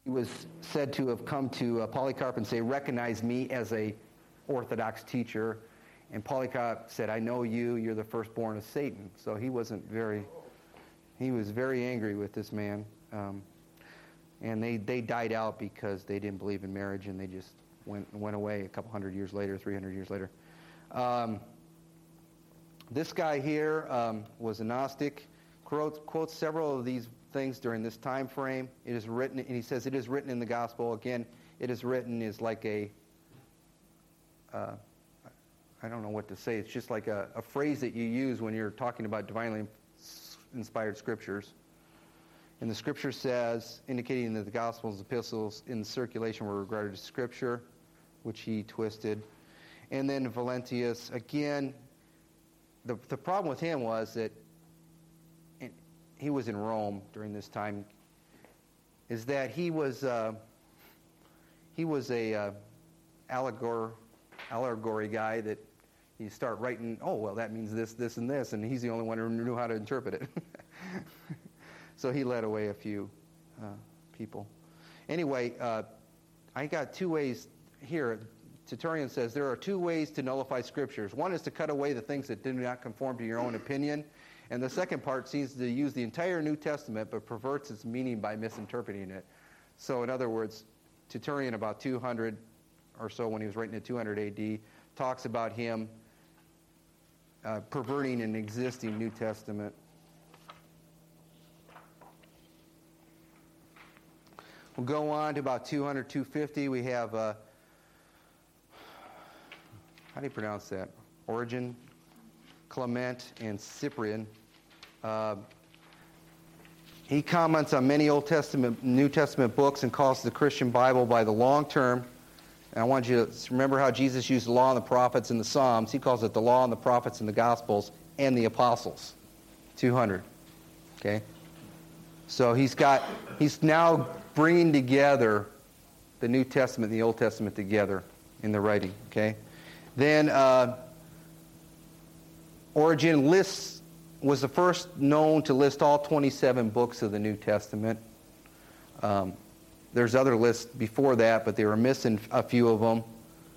He was said to have come to Polycarp and say, "Recognize me as a Orthodox teacher." And Polycarp said, "I know you. You're the firstborn of Satan." So he was very angry with this man. And they died out because they didn't believe in marriage, and they just went away a couple 300 years later. This guy here was a Gnostic, quotes several of these things during this time frame. It is written, and he says it is written in the gospel. Again, it is written is like I don't know what to say. It's just like a phrase that you use when you're talking about divinely inspired scriptures. And the scripture says, indicating that the gospels, epistles in circulation were regarded as scripture, which he twisted. And then Valentius, again, the problem with him was that he was in Rome during this time, is that he was a allegory guy that you start writing, oh, well, that means this, this, and this, and he's the only one who knew how to interpret it. So he led away a few people. Anyway, I got two ways here. Tertullian says there are two ways to nullify scriptures. One is to cut away the things that do not conform to your own opinion, and the second part seems to use the entire New Testament but perverts its meaning by misinterpreting it. So in other words, Tertullian about 200 or so, when he was writing in 200 AD, talks about him perverting an existing New Testament. We'll go on to about 200, 250. We have, how do you pronounce that? Origen, Clement, and Cyprian. He comments on many Old Testament, New Testament books and calls the Christian Bible by the long term. And I want you to remember how Jesus used the law and the prophets and the Psalms. He calls it the law and the prophets and the Gospels and the apostles. 200. Okay? So he's now bringing together the New Testament and the Old Testament together in the writing. Okay? Then Origen was the first known to list all 27 books of the New Testament. There's other lists before that, but they were missing a few of them.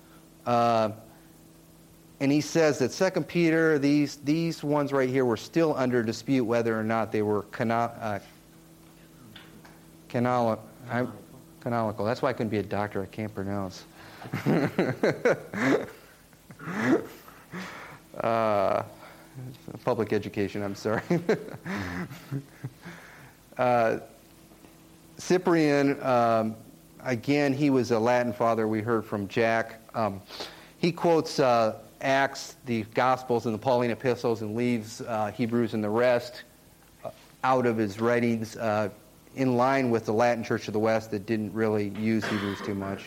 And he says that 2 Peter, these ones right here were still under dispute whether or not they were canonical. That's why I couldn't be a doctor. I can't pronounce. Public education, I'm sorry. Cyprian, again, he was a Latin father. We heard from Jack. He quotes Acts, the Gospels, and the Pauline epistles, and leaves Hebrews and the rest out of his writings, in line with the Latin Church of the West that didn't really use Hebrews too much.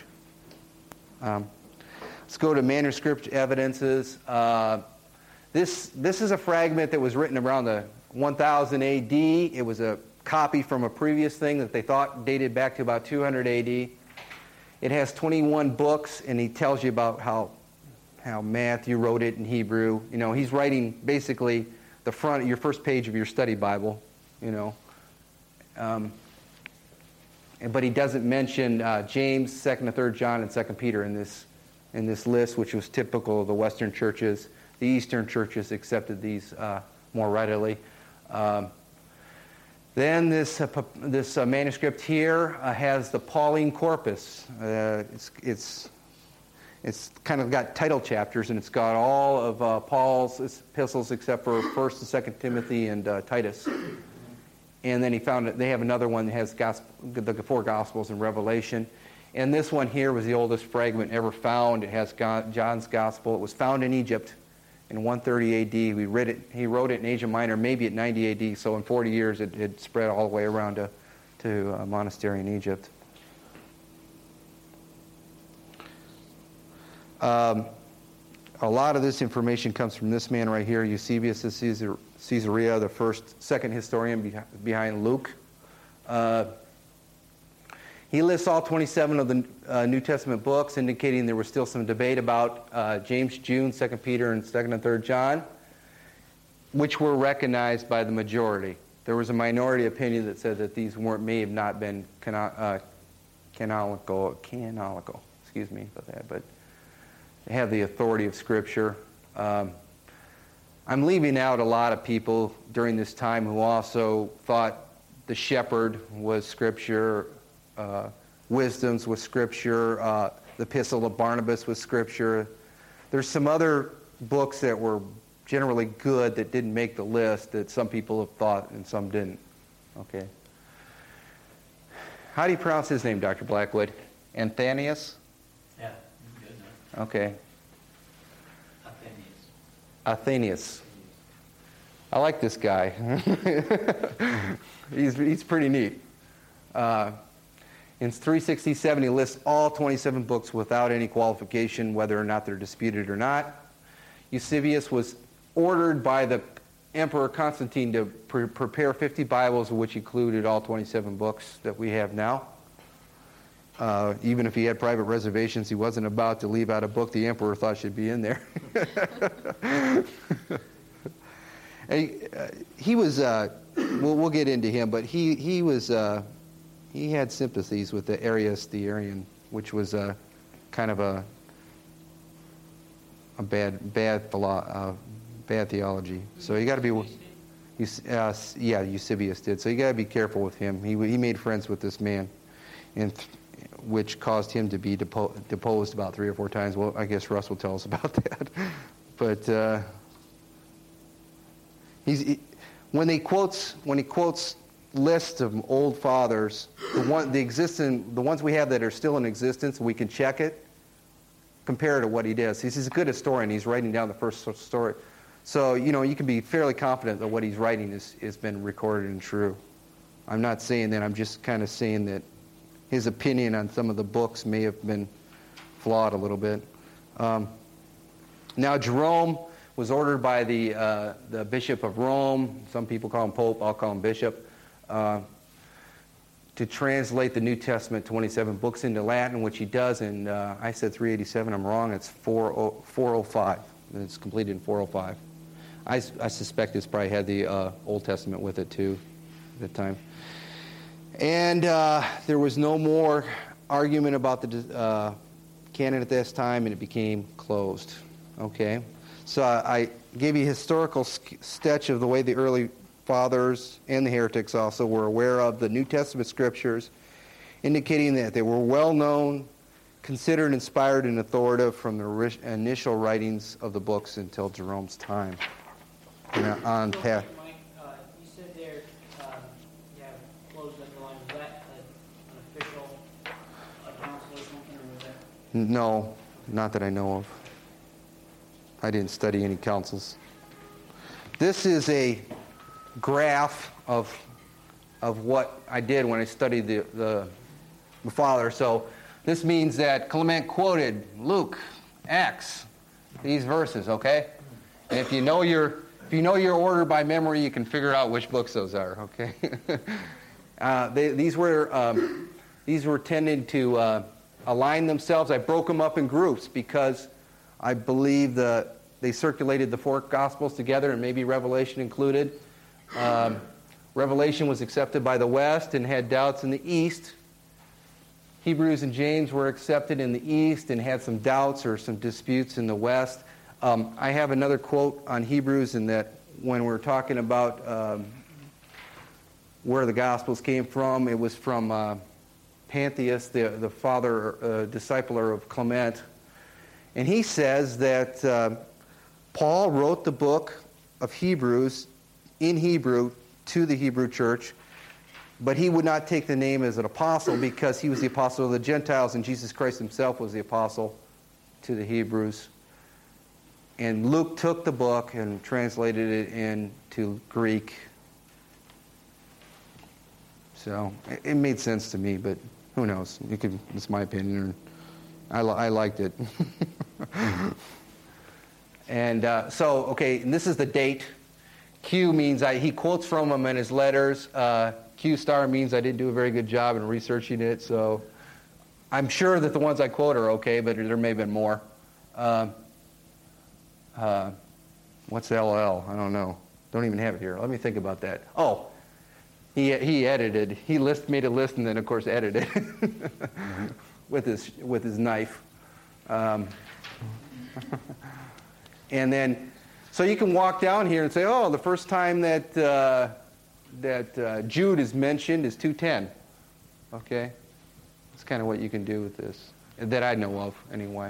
Let's go to manuscript evidences. This is a fragment that was written around the 1000 AD. It was a copy from a previous thing that they thought dated back to about 200 AD. It has 21 books, and he tells you about how Matthew wrote it in Hebrew. You know, he's writing basically the front, your first page of your study Bible. You know, but he doesn't mention James, 2nd and 3rd John, and 2nd Peter in this list, which was typical of the Western churches. The Eastern churches accepted these more readily. Then this manuscript here has the Pauline corpus. It's kind of got title chapters, and it's got all of Paul's epistles except for 1st and 2nd Timothy and Titus. And then he found that they have another one that has the 4 Gospels and Revelation. And this one here was the oldest fragment ever found. It has John's Gospel. It was found in Egypt in 130 AD. He wrote it in Asia Minor, maybe at 90 AD. So in 40 years, it had spread all the way around to a monastery in Egypt. A lot of this information comes from this man right here, Eusebius of Caesarea, the second historian behind Luke. He lists all 27 of the New Testament books, indicating there was still some debate about James, Jude, 2 Peter, and 2nd and 3rd John, which were recognized by the majority. There was a minority opinion that said that these may have not been canonical, excuse me about that, but they have the authority of Scripture. I'm leaving out a lot of people during this time who also thought the Shepherd was Scripture, Wisdoms was Scripture, the Epistle of Barnabas was Scripture. There's some other books that were generally good that didn't make the list that some people have thought and some didn't. Okay. How do you pronounce his name, Dr. Blackwood? Anthemius? Yeah, good enough. Okay. Athenius. Athenius. I like this guy. He's pretty neat. In 367, he lists all 27 books without any qualification, whether or not they're disputed or not. Eusebius was ordered by the Emperor Constantine to prepare 50 Bibles, which included all 27 books that we have now. Even if he had private reservations, he wasn't about to leave out a book the emperor thought should be in there. He was, we'll get into him, but he had sympathies with the Arian, which was kind of a bad theology. So you got to be, Eusebius did. So you got to be careful with him. He made friends with this man, which caused him to be deposed about 3 or 4 times. Well, I guess Russ will tell us about that. But when he quotes lists of old fathers, the ones we have that are still in existence, we can check it, compare it to what he does. He's a good historian. He's writing down the first story. So, you can be fairly confident that what he's writing has been recorded and true. I'm not saying that. I'm just kind of saying that his opinion on some of the books may have been flawed a little bit. Now, Jerome was ordered by the Bishop of Rome. Some people call him Pope. I'll call him Bishop. To translate the New Testament 27 books into Latin, which he does in, I said 387. I'm wrong. It's 405. It's completed in 405. I suspect it's probably had the Old Testament with it, too, at the time. And there was no more argument about the canon at this time, and it became closed. Okay? So I gave you a historical sketch of the way the early fathers and the heretics also were aware of the New Testament scriptures, indicating that they were well known, considered inspired and authoritative from the initial writings of the books until Jerome's time. On path. Mike, you said there you have closed underline. Was that an official council or something, or was that? No, not that I know of. I didn't study any councils. This is a graph of what I did when I studied the Father. So this means that Clement quoted Luke, Acts, these verses, okay? And if you know your order by memory, you can figure out which books those are, okay? These were tending to align themselves. I broke them up in groups because I believe they circulated the 4 Gospels together, and maybe Revelation included. Revelation was accepted by the West and had doubts in the East. Hebrews and James were accepted in the East and had some doubts or some disputes in the West. I have another quote on Hebrews in that when we're talking about where the Gospels came from, it was from Pantheus, the father, discipler of Clement. And he says that Paul wrote the book of Hebrews in Hebrew to the Hebrew church, but he would not take the name as an apostle because he was the apostle of the Gentiles, and Jesus Christ himself was the apostle to the Hebrews. And Luke took the book and translated it into Greek. So it made sense to me, but who knows? It's my opinion. I liked it. And and this is the date. Q means he quotes from him in his letters. Q star means I didn't do a very good job in researching it, so I'm sure that the ones I quote are okay, but there may have been more. What's LL? I don't know. Don't even have it here. Let me think about that. Oh, He edited. He made a list and then, of course, edited with his knife. And then, so you can walk down here and say, oh, the first time that Jude is mentioned is 2:10. Okay? That's kind of what you can do with this, that I know of, anyway.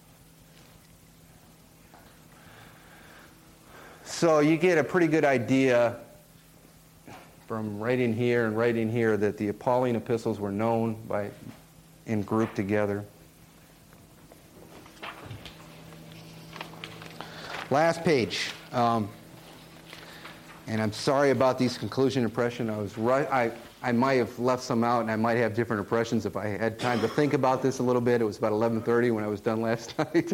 So you get a pretty good idea from right in here and right in here that the Pauline epistles were known and grouped together. Last page. And I'm sorry about these conclusion impression. I was right. I might have left some out, and I might have different impressions if I had time to think about this a little bit. It was about 11:30 when I was done last night.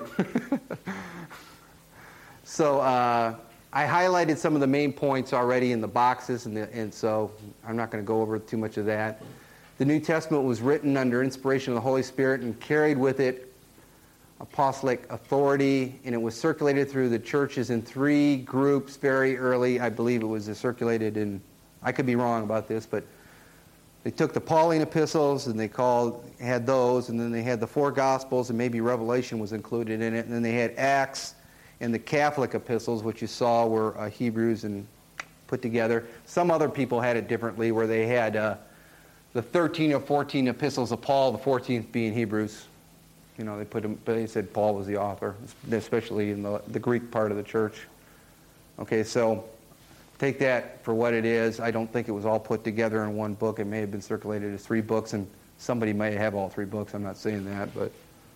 So I highlighted some of the main points already in the boxes, and so I'm not going to go over too much of that. The New Testament was written under inspiration of the Holy Spirit and carried with it apostolic authority, and it was circulated through the churches in 3 groups very early. I believe it was circulated in, I could be wrong about this, but they took the Pauline epistles and they had those, and then they had the 4 Gospels, and maybe Revelation was included in it, and then they had Acts and the Catholic epistles, which you saw were Hebrews and put together. Some other people had it differently, where they had the 13 or 14 epistles of Paul, the 14th being Hebrews. You know, they said Paul was the author, especially in the Greek part of the church. Okay, so take that for what it is. I don't think it was all put together in one book. It may have been circulated as 3 books, and somebody may have all 3 books. I'm not saying that, but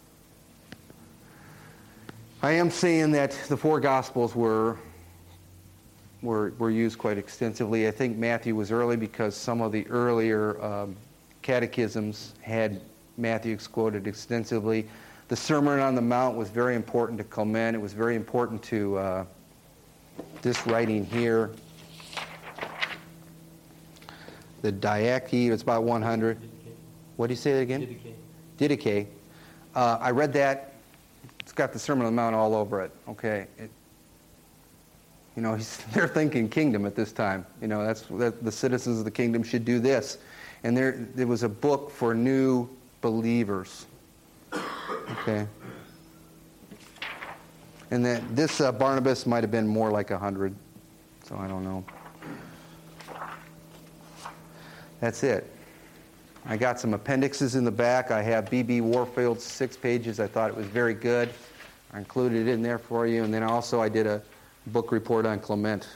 I am saying that the 4 Gospels were used quite extensively. I think Matthew was early because some of the earlier catechisms had Matthew quoted extensively. The Sermon on the Mount was very important to Clement. It was very important to this writing here. The Didache, it's about 100. What do you say that again? Didache. I read that. It's got the Sermon on the Mount all over it. Okay. They're thinking kingdom at this time. The citizens of the kingdom should do this. And there was a book for new believers. Okay. And this Barnabas might have been more like 100. So I don't know. That's it. I got some appendixes in the back. I have B.B. Warfield's 6 pages. I thought it was very good. I included it in there for you. And then also I did a book report on Clement.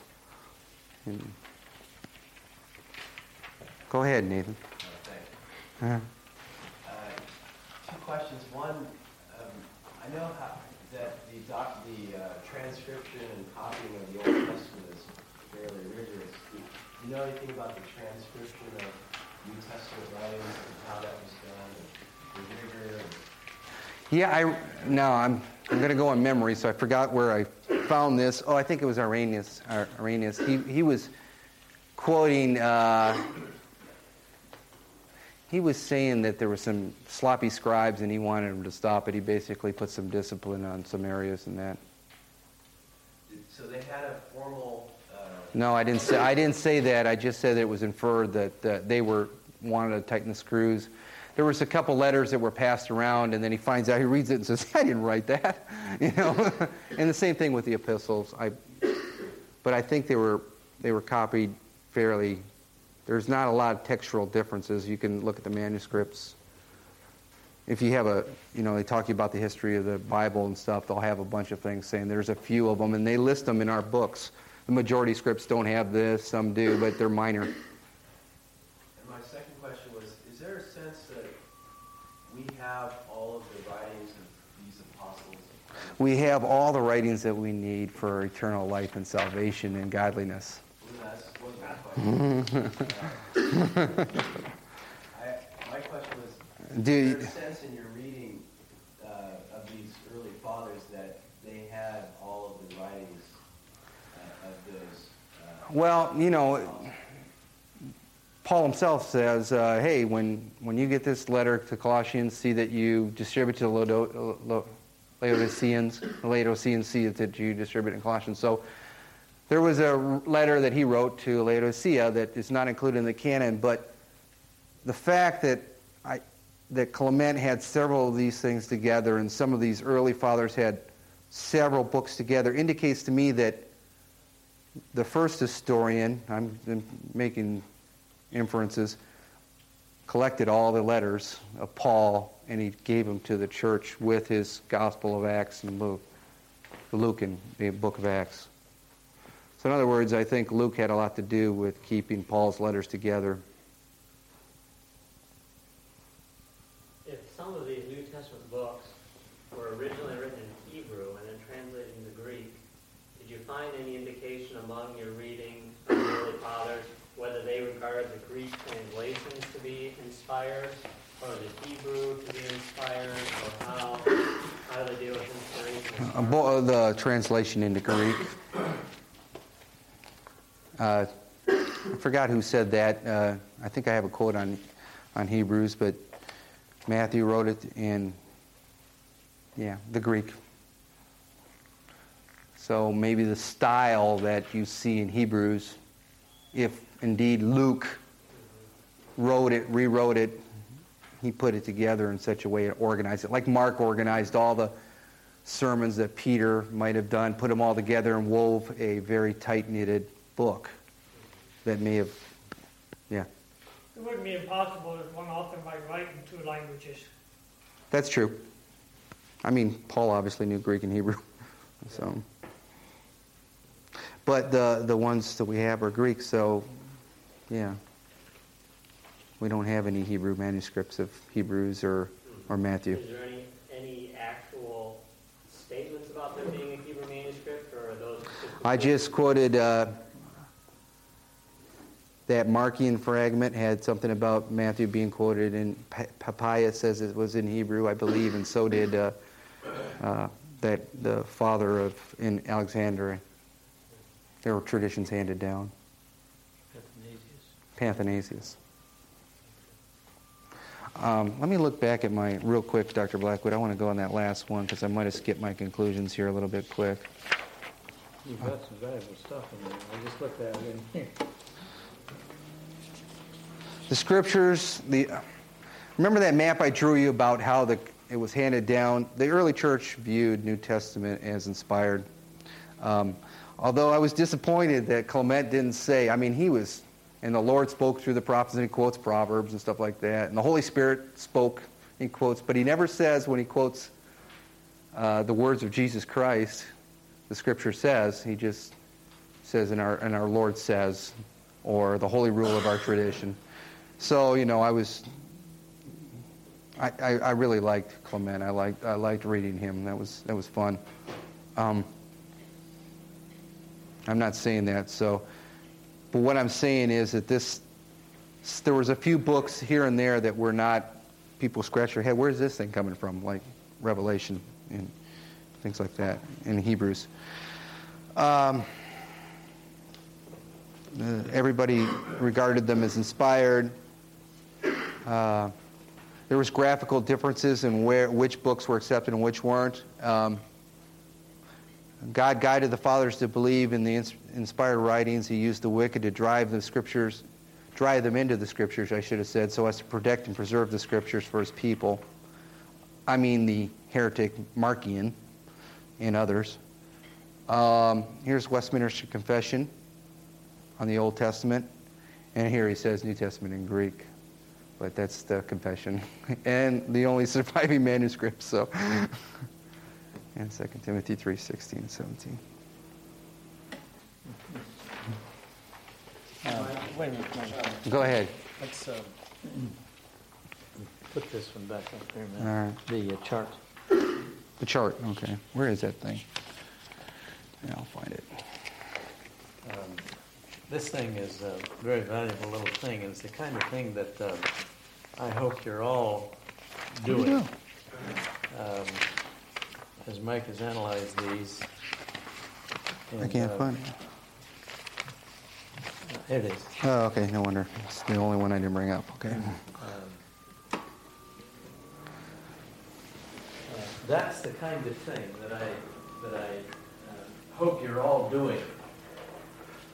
Go ahead, Nathan. Thanks. 2 questions. One, I know that the transcription and copying of the Old Testament is fairly rigorous. Do you know anything about the transcription of New Testament writings and how that was done, and the rigor? Yeah, I'm going to go on memory, so I forgot where I found this. Oh, I think it was Irenaeus. He was quoting. He was saying that there were some sloppy scribes, and he wanted them to stop it. He basically put some discipline on some areas and that. So they had a formal. No, I didn't say that. I just said that it was inferred that they wanted to tighten the screws. There was a couple letters that were passed around, and then he finds out, he reads it and says, "I didn't write that," And the same thing with the epistles. But I think they were copied fairly. There's not a lot of textual differences. You can look at the manuscripts. If you have they talk to you about the history of the Bible and stuff, they'll have a bunch of things saying there's a few of them, and they list them in our books. The majority of scripts don't have this, some do, but they're minor. And my second question was, is there a sense that we have all of the writings of these apostles? We have all the writings that we need for eternal life and salvation and godliness. My question was, is there a sense in your reading of these early fathers that they had all of the writings of those? Well, Paul himself says, hey, when you get this letter to Colossians, see that you distribute to the Laodiceans see that you distribute in Colossians. So There was a letter that he wrote to Laodicea that is not included in the canon, but the fact that Clement had several of these things together, and some of these early fathers had several books together, indicates to me that the first historian, I'm making inferences, collected all the letters of Paul, and he gave them to the church with his Gospel of Acts and Luke and the book of Acts. So in other words, I think Luke had a lot to do with keeping Paul's letters together. If some of these New Testament books were originally written in Hebrew and then translated into Greek, did you find any indication among your reading of the early fathers whether they regard the Greek translations to be inspired or the Hebrew to be inspired, or how do they deal with inspiration? The translation into Greek. I forgot who said that. I think I have a quote on Hebrews, but Matthew wrote it in, the Greek. So maybe the style that you see in Hebrews, if indeed Luke wrote it, rewrote it, he put it together in such a way to organize it. Like Mark organized all the sermons that Peter might have done, put them all together and wove a very tight-knitted book that may have, It wouldn't be impossible that one author might write in two languages. That's true. I mean, Paul obviously knew Greek and Hebrew. So, but the ones that we have are Greek, so, we don't have any Hebrew manuscripts of Hebrews or Matthew. Is there any actual statements about there being a Hebrew manuscript, or are those just... I just quoted that Markian fragment had something about Matthew being quoted, and Papias says it was in Hebrew, I believe, and so did that the father in Alexandria. There were traditions handed down. Athanasius. Let me look back at real quick, Dr. Blackwood. I want to go on that last one because I might have skipped my conclusions here a little bit quick. You've got some valuable stuff in there. I just looked at it in here. The scriptures, remember that map I drew you about how it was handed down? The early church viewed New Testament as inspired. Although I was disappointed that Clement didn't say, and the Lord spoke through the prophets, and he quotes Proverbs and stuff like that, and the Holy Spirit spoke, he quotes, but he never says when he quotes the words of Jesus Christ, the scripture says, he just says, and our Lord says, or the holy rule of our tradition. So, I really liked Clement. I liked reading him. That was fun. I'm not saying that. But what I'm saying is that there was a few books here and there that were not. People scratch their head. Where's this thing coming from? Like Revelation and things like that in Hebrews. Everybody regarded them as inspired. There was graphical differences in which books were accepted and which weren't. God guided the fathers to believe in the inspired writings. He used the wicked to drive them into the scriptures, I should have said, so as to protect and preserve the scriptures for his people. The heretic Markian and others. Here's Westminster Confession on the Old Testament. And here he says New Testament in Greek. But that's the confession. And the only surviving manuscript, so... And 2 Timothy 3:16 and 17. Wait a minute. Go ahead. Let's put this one back up here a minute. All right. The chart. The chart, okay. Where is that thing? Yeah, I'll find it. This thing is a very valuable little thing, and it's the kind of thing that I hope you're all doing. As Mike has analyzed these. I can't find it. It is. Oh, okay, no wonder. It's the only one I didn't bring up. Okay. That's the kind of thing that I hope you're all doing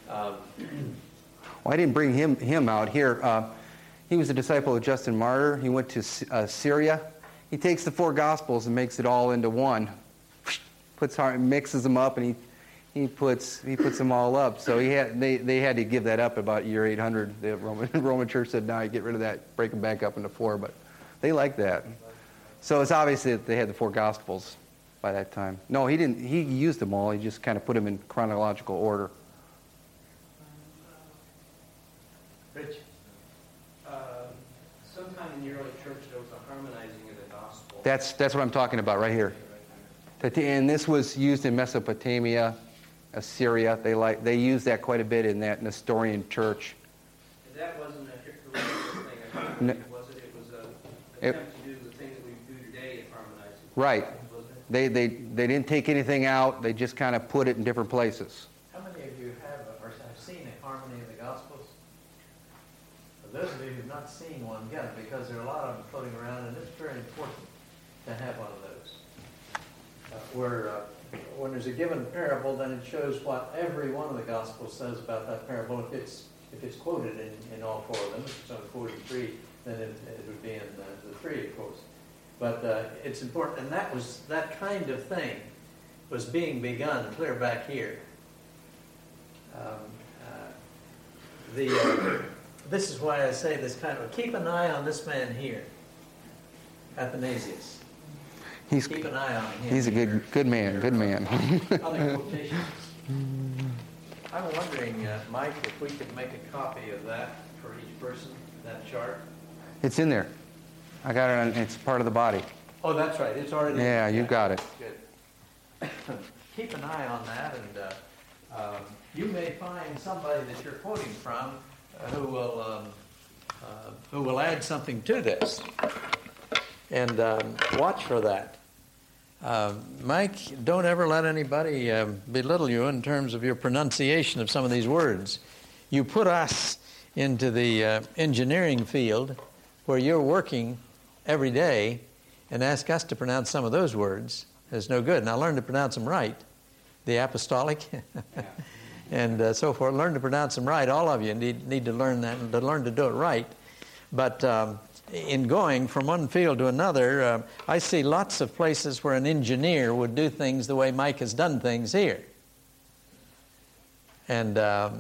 Well, I didn't bring him out here. He was a disciple of Justin Martyr. He went to Syria. He takes the 4 Gospels and makes it all into one. Mixes them up, and he puts them all up. So they had to give that up about year 800. The Roman Church said, "No, you get rid of that, break them back up into 4." But they like that. So it's obvious that they had the 4 Gospels by that time. No, he didn't. He used them all. He just kind of put them in chronological order. Rich? Sometime in the early church, there was a harmonizing of the gospel. That's what I'm talking about right here. And this was used in Mesopotamia, Assyria. They used that quite a bit in that Nestorian church. That wasn't a heretical thing, was it? It was an attempt to do the thing that we do today in harmonizing. Right. Wasn't it? They didn't take anything out. They just kind of put it in different places. How many of you have seen a harmony of the Gospels? For those of you who've not seen one, get it, because there are a lot of them floating around, and it's very important to have one of those. When there's a given parable, then it shows what every one of the Gospels says about that parable. If it's quoted in all 4 of them, if it's only quoted 3, then it would be in the 3, of course. But it's important, and that kind of thing was being begun clear back here. This is why I say this kind of, keep an eye on this man here, Athanasius. Keep an eye on him. He's a good man. Good man. Other quotations. I'm wondering, Mike, if we could make a copy of that for each person, that chart. It's in there. I got it. It's part of the body. Oh, that's right. It's already. Yeah, you got it. Good. Keep an eye on that, and you may find somebody that you're quoting from who will add something to this. And watch for that. Mike, don't ever let anybody belittle you in terms of your pronunciation of some of these words. You put us into the engineering field where you're working every day and ask us to pronounce some of those words. It's no good. Now learn to pronounce them right. The apostolic and so forth. Learn to pronounce them right. All of you need to learn that and to learn to do it right. But in going from one field to another, I see lots of places where an engineer would do things the way Mike has done things here. And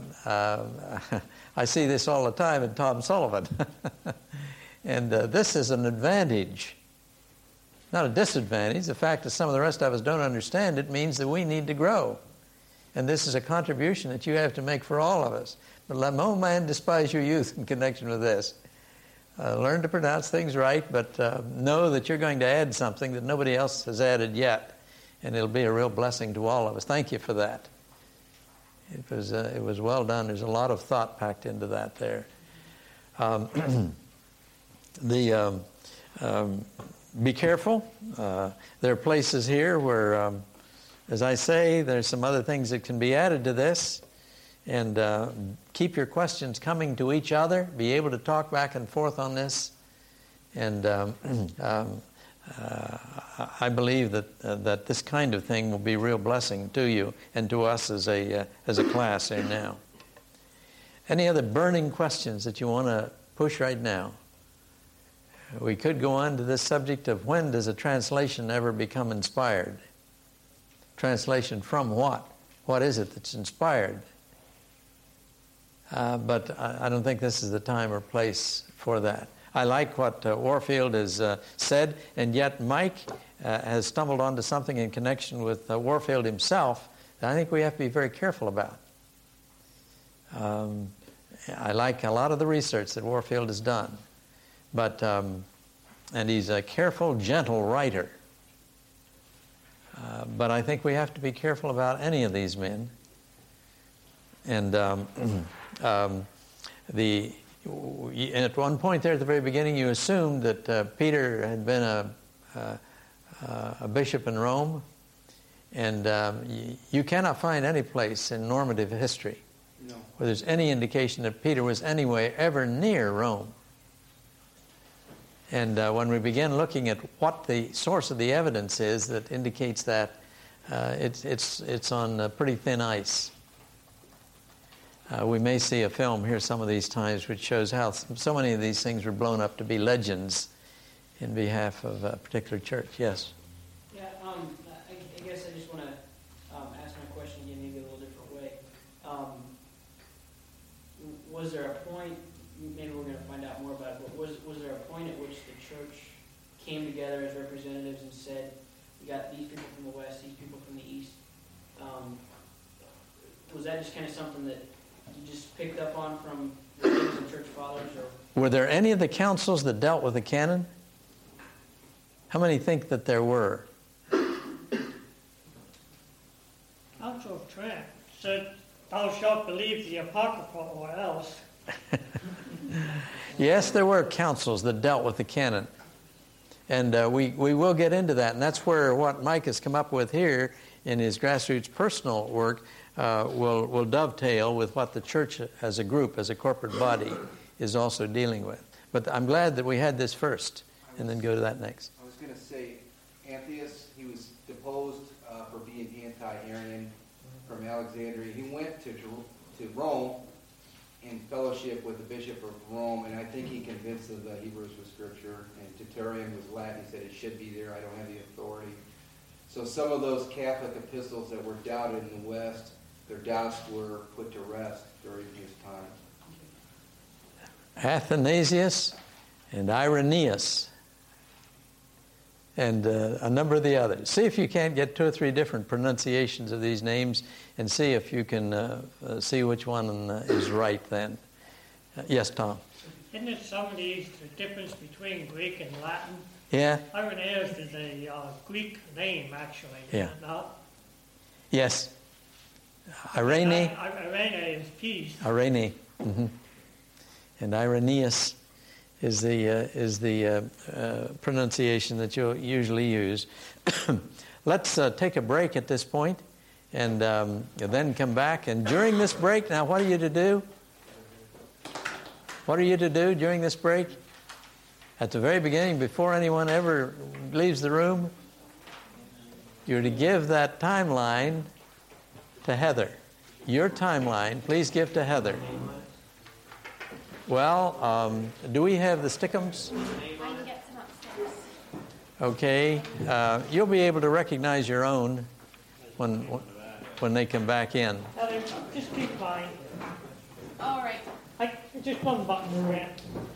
I see this all the time in Tom Sullivan. And this is an advantage, not a disadvantage. The fact that some of the rest of us don't understand it means that we need to grow. And this is a contribution that you have to make for all of us. But let no man despise your youth in connection with this. Learn to pronounce things right, but know that you're going to add something that nobody else has added yet, and it'll be a real blessing to all of us. Thank you for that. It was well done. There's a lot of thought packed into that there. Be careful. There are places here where, as I say, there's some other things that can be added to this. And keep your questions coming to each other. Be able to talk back and forth on this. And I believe that this kind of thing will be a real blessing to you and to us as a class here now. Any other burning questions that you want to push right now? We could go on to this subject of when does a translation ever become inspired? Translation from what? What is it that's inspired? But I don't think this is the time or place for that. I like what Warfield has said, and yet Mike has stumbled onto something in connection with Warfield himself that I think we have to be very careful about. I like a lot of the research that Warfield has done, but and he's a careful, gentle writer. But I think we have to be careful about any of these men. And at one point there at the very beginning, you assumed that Peter had been a bishop in Rome, and you cannot find any place in normative history where there's any indication that Peter was anyway ever near Rome. And when we begin looking at what the source of the evidence is that indicates that, it's on pretty thin ice. We may see a film here some of these times which shows how so many of these things were blown up to be legends in behalf of a particular church. Yes? Yeah, I guess I just want to ask my question again, maybe a little different way. Was there a point, maybe we're going to find out more about it, but was there a point at which the church came together as representatives and said, we got these people from the West, these people from the East? Was that just kind of something that you just picked up on from the kings and church fathers? Or Were there any of the councils that dealt with the canon? How many think that there were? Council of Trent said, thou shalt believe the Apocrypha or else. Yes, there were councils that dealt with the canon. And we will get into that. And that's where what Mike has come up with here in his grassroots personal work will dovetail with what the church as a group, as a corporate body, is also dealing with. But I'm glad that we had this first, and then go to that next. I was going to say, Anthias, he was deposed for being anti-Arian from Alexandria. He went to Rome in fellowship with the Bishop of Rome, and I think he convinced of the Hebrews with Scripture, and Tertullian was Latin. He said it should be there. I don't have the authority. So some of those Catholic epistles that were doubted in the West, their doubts were put to rest during his time. Athanasius and Irenaeus and a number of the others. See if you can't get 2 or 3 different pronunciations of these names and see if you can see which one is right then. Yes, Tom? Isn't it some of these, the difference between Greek and Latin? Yeah? Irenaeus is a Greek name, actually. Yeah. Is it not? Yes. Irene. Irene is peace. Irene. Mm-hmm. And Irenaeus is the pronunciation that you'll usually use. Let's take a break at this point, and then come back. And during this break, now what are you to do? What are you to do during this break? At the very beginning, before anyone ever leaves the room, you're to give that timeline to Heather. Your timeline, please give to Heather. Well, do we have the stickums? I can get some upstairs. Okay. You'll be able to recognize your own when they come back in. Heather, just keep mine. All right. Just one button, Grant.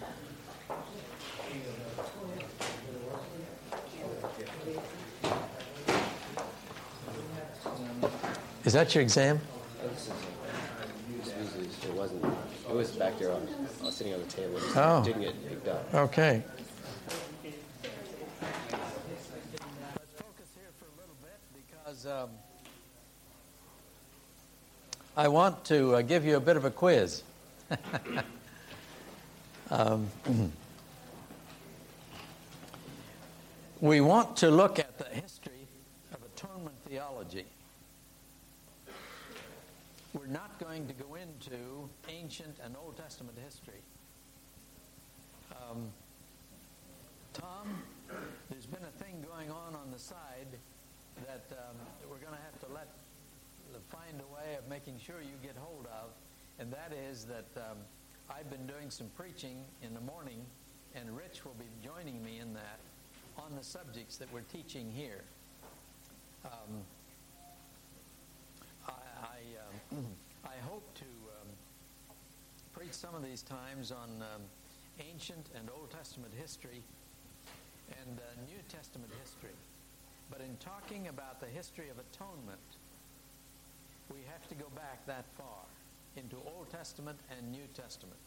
Is that your exam? It wasn't. It was back there. I was sitting on the table. It Oh. didn't get picked up. Okay. Let's focus here for a little bit because I want to give you a bit of a quiz. We want to look at the history of atonement theology. We're not going to go into ancient and Old Testament history. Tom, there's been a thing going on the side that we're going to have to find a way of making sure you get hold of, and that is that I've been doing some preaching in the morning, and Rich will be joining me in that on the subjects that we're teaching here. I hope to preach some of these times on ancient and Old Testament history and New Testament history. But in talking about the history of atonement, we have to go back that far into Old Testament and New Testament.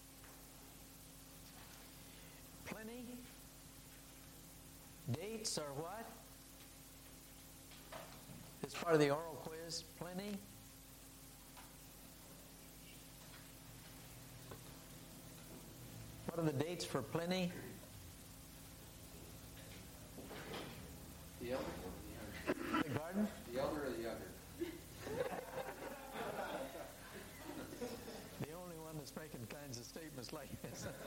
Pliny, dates are what? It's part of the oral quiz. Pliny. What are the dates for Pliny? The elder or the younger? Pardon? The elder or the younger? The only one that's making kinds of statements like this. Don't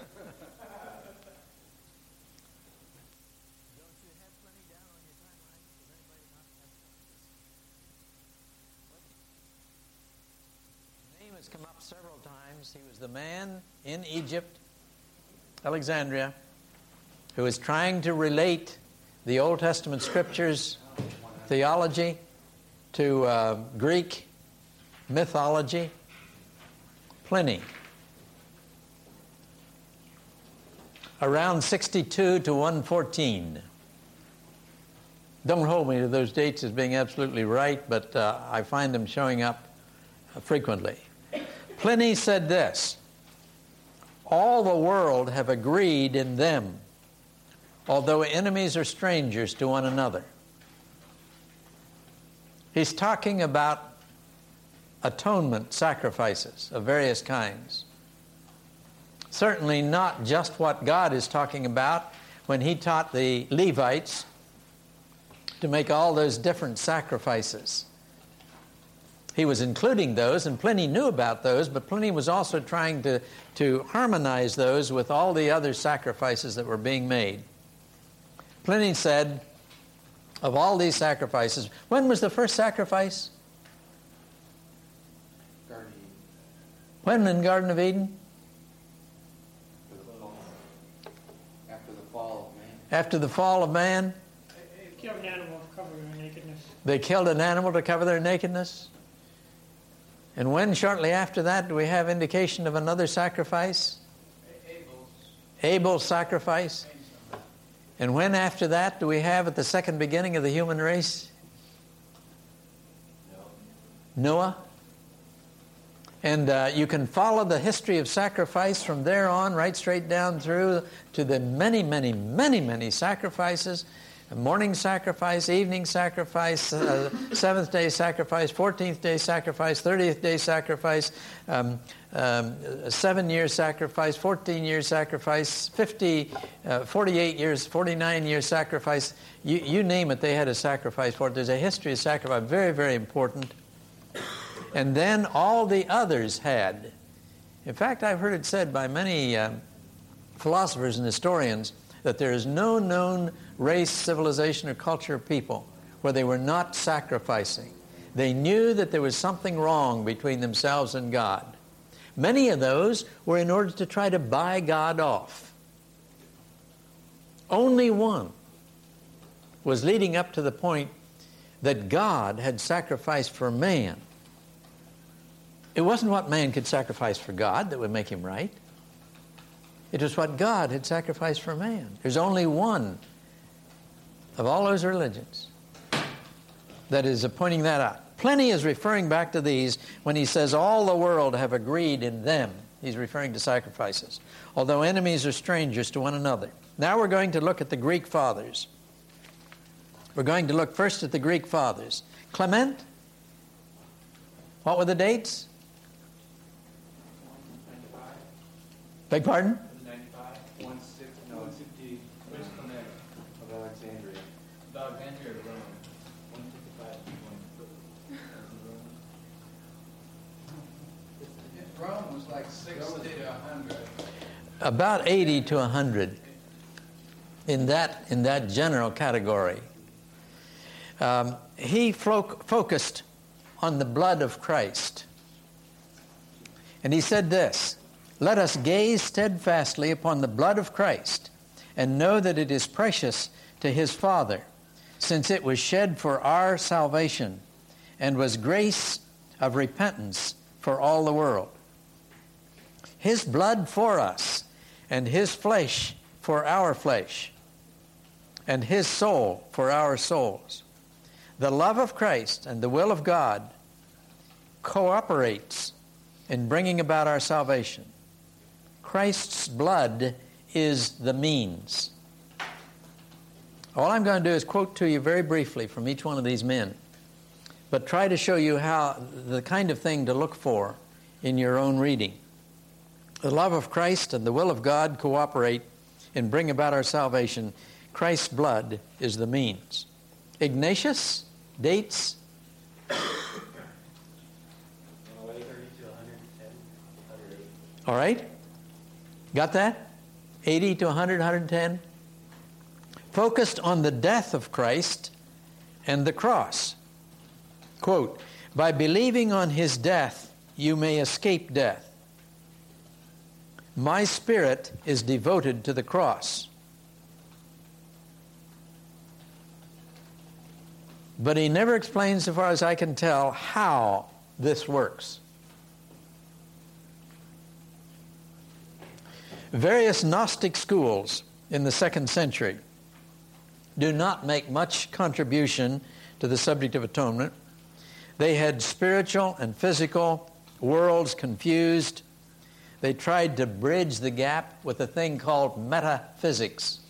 you have Pliny down on your timeline? Does anybody not have this? His name is has come up several times. He was the man in Egypt, Alexandria, who is trying to relate the Old Testament scriptures, theology, to Greek mythology. Pliny. Around 62 to 114. Don't hold me to those dates as being absolutely right, but I find them showing up frequently. Pliny said this: all the world have agreed in them, although enemies or strangers to one another. He's talking about atonement sacrifices of various kinds. Certainly not just what God is talking about when he taught the Levites to make all those different sacrifices. He was including those, and Pliny knew about those, but Pliny was also trying to harmonize those with all the other sacrifices that were being made. Pliny said, of all these sacrifices, when was the first sacrifice? Garden of Eden. When in the Garden of Eden? After the fall of man. After the fall of man? They killed an animal to cover their nakedness. They killed an animal to cover their nakedness? And when, shortly after that, do we have indication of another sacrifice? Abel's sacrifice. And when after that do we have at the second beginning of the human race? Noah. And you can follow the history of sacrifice from there on, right straight down through to the many, many, many, many sacrifices. A morning sacrifice, evening sacrifice, seventh day sacrifice, 14th day sacrifice, 30th day sacrifice, 7-year sacrifice, 14-year sacrifice, 48 years, 49 year sacrifice. You name it, they had a sacrifice for it. There's a history of sacrifice, very, very important. And then all the others had. In fact, I've heard it said by many philosophers and historians that there is no known race, civilization, or culture of people where they were not sacrificing. They knew that there was something wrong between themselves and God. Many of those were in order to try to buy God off. Only one was leading up to the point that God had sacrificed for man. It wasn't what man could sacrifice for God that would make him right. It was what God had sacrificed for man. There's only one of all those religions that is pointing that out. Pliny is referring back to these when he says all the world have agreed in them. He's referring to sacrifices, although enemies are strangers to one another. Now we're going to look at the Greek fathers. We're going to look first at the Greek fathers. Clement? What were the dates? 195. Beg pardon? 150. Where's Clement? Of Alexandria. Of Alexandria to Rome. 155 to 1. Rome was like 60 to 100. About 80 to 100 in that general category. He focused on the blood of Christ. And he said this: let us gaze steadfastly upon the blood of Christ and know that it is precious to his Father, since it was shed for our salvation and was grace of repentance for all the world. His blood for us, and his flesh for our flesh, and his soul for our souls. The love of Christ and the will of God cooperates in bringing about our salvation. Christ's blood is the means. All I'm going to do is quote to you very briefly from each one of these men, but try to show you how the kind of thing to look for in your own reading. The love of Christ and the will of God cooperate in bringing about our salvation. Christ's blood is the means. Ignatius, dates? 30 to 110, 108. All right? Got that? 80 to 100, 110? Focused on the death of Christ and the cross. Quote, by believing on his death, you may escape death. My spirit is devoted to the cross. But he never explains, so far as I can tell, how this works. Various Gnostic schools in the 2nd century do not make much contribution to the subject of atonement. They had spiritual and physical worlds confused. They tried to bridge the gap with a thing called metaphysics.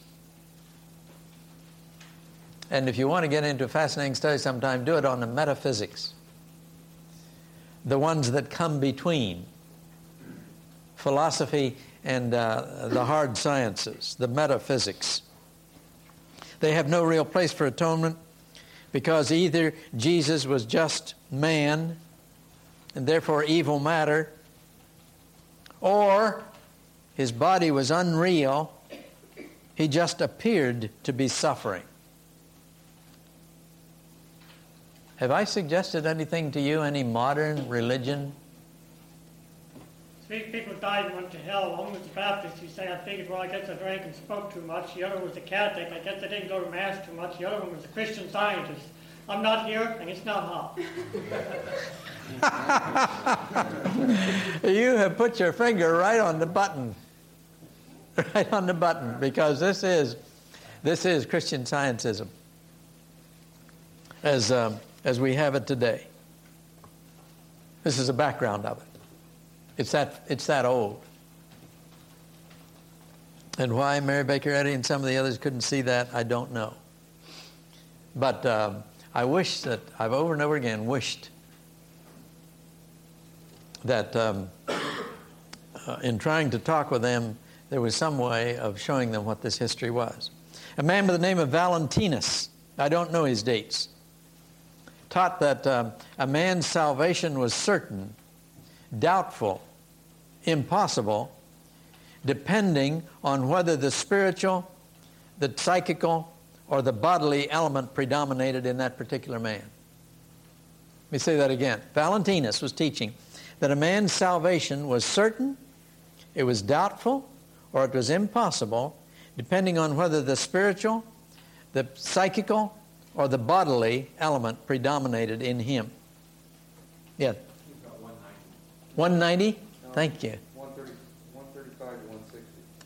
And if you want to get into a fascinating study sometime, do it on the metaphysics. The ones that come between philosophy and the hard sciences, the metaphysics. They have no real place for atonement because either Jesus was just man and therefore evil matter, or his body was unreal, he just appeared to be suffering. Have I suggested anything to you, any modern religion? 3 people died and went to hell. One was the Baptist. He said, I figured, well, I guess I drank and spoke too much. The other was the Catholic. I guess I didn't go to Mass too much. The other one was the Christian Scientist. I'm not here, and it's not hot. You have put your finger right on the button. Right on the button, because this is Christian Scientism as we have it today. This is the background of it. It's that old. And why Mary Baker Eddy and some of the others couldn't see that, I don't know. But I wish that, I've over and over again wished that in trying to talk with them, there was some way of showing them what this history was. A man by the name of Valentinus, I don't know his dates, taught that a man's salvation was certain, doubtful, impossible, depending on whether the spiritual, the psychical, or the bodily element predominated in that particular man. Let me say that again. Valentinus was teaching that a man's salvation was certain, it was doubtful, or it was impossible, depending on whether the spiritual, the psychical, or the bodily element predominated in him. Yeah. 190? No, thank you. 135 to 160.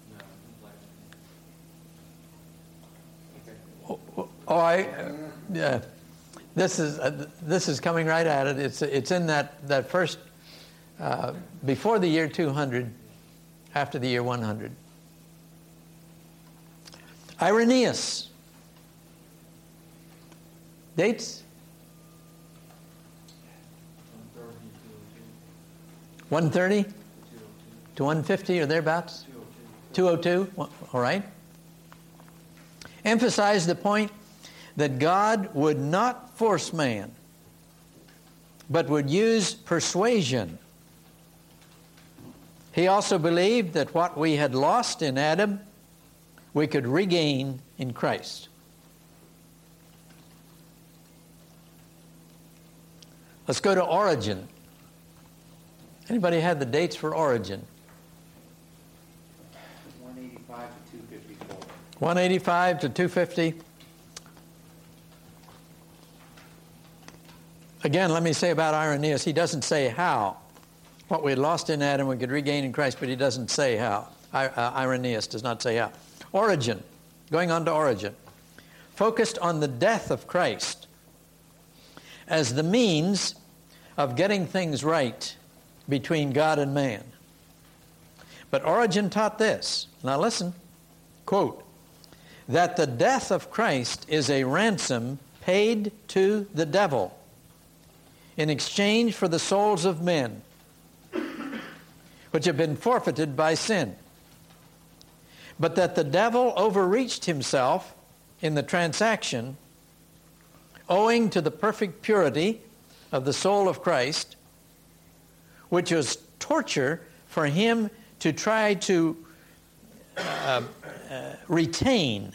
No, yeah. This is coming right at it. It's in that first before the year 200, after the year 100. Irenaeus. Dates? 130 to 150 or thereabouts? 202. All right. Emphasize the point that God would not force man, but would use persuasion. He also believed that what we had lost in Adam, we could regain in Christ. Let's go to Origen. Anybody had the dates for Origen? 185 to 254. 185 to 250. Again, let me say about Irenaeus, he doesn't say how. What we had lost in Adam we could regain in Christ, but he doesn't say how. Irenaeus does not say how. Origen, going on to Origen, focused on the death of Christ as the means of getting things right between God and man. But Origen taught this. Now listen, quote, that the death of Christ is a ransom paid to the devil in exchange for the souls of men, which have been forfeited by sin. But that the devil overreached himself in the transaction, owing to the perfect purity of the soul of Christ, which was torture for him to try to retain.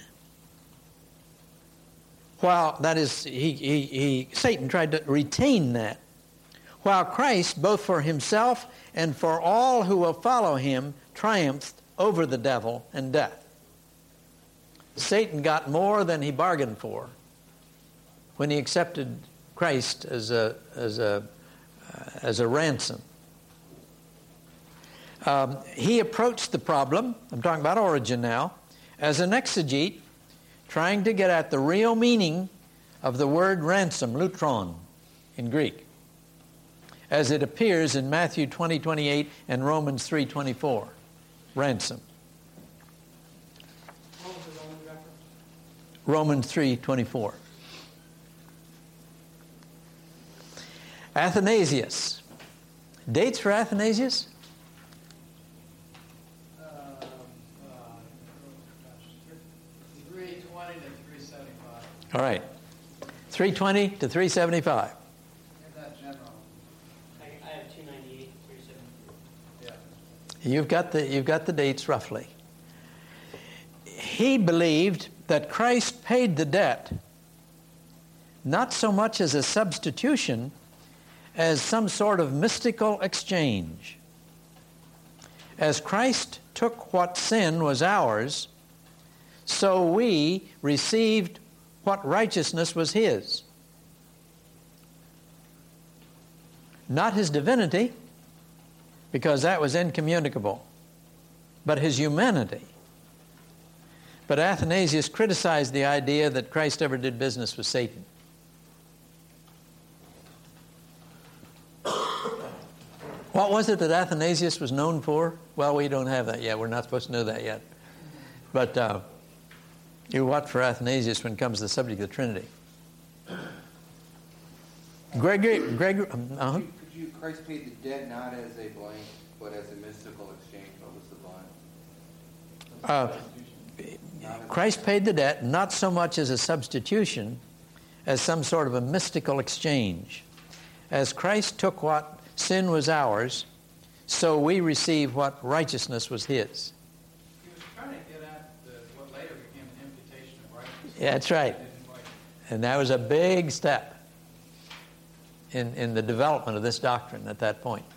While that is, Satan tried to retain that, while Christ, both for himself and for all who will follow him, triumphed over the devil and death. Satan got more than he bargained for when he accepted Christ as a ransom. He approached the problem, I'm talking about Origen now, as an exegete, trying to get at the real meaning of the word ransom, lutron, in Greek, as it appears in Matthew 20:28 and Romans 3:24. Ransom. What was the Roman reference? Romans 3:24. Athanasius. Dates for Athanasius? 320 to 375. All right. 320 to 375. In that general. I have 298, 373. Yeah. You've got the dates roughly. He believed that Christ paid the debt not so much as a substitution as some sort of mystical exchange. As Christ took what sin was ours, so we received what righteousness was his. Not his divinity, because that was incommunicable, but his humanity. But Athanasius criticized the idea that Christ ever did business with Satan. What was it that Athanasius was known for? Well, we don't have that yet. We're not supposed to know that yet. But you watch for Athanasius when it comes to the subject of the Trinity. Gregory. Could you, Christ paid the debt not as a blank, but as a mystical exchange. What was the blank? Christ paid the debt not so much as a substitution as some sort of a mystical exchange. As Christ took what sin was ours, so we receive what righteousness was his. He was trying to get at what later became an imputation of righteousness. Yeah, that's right. And that was a big step in the development of this doctrine at that point.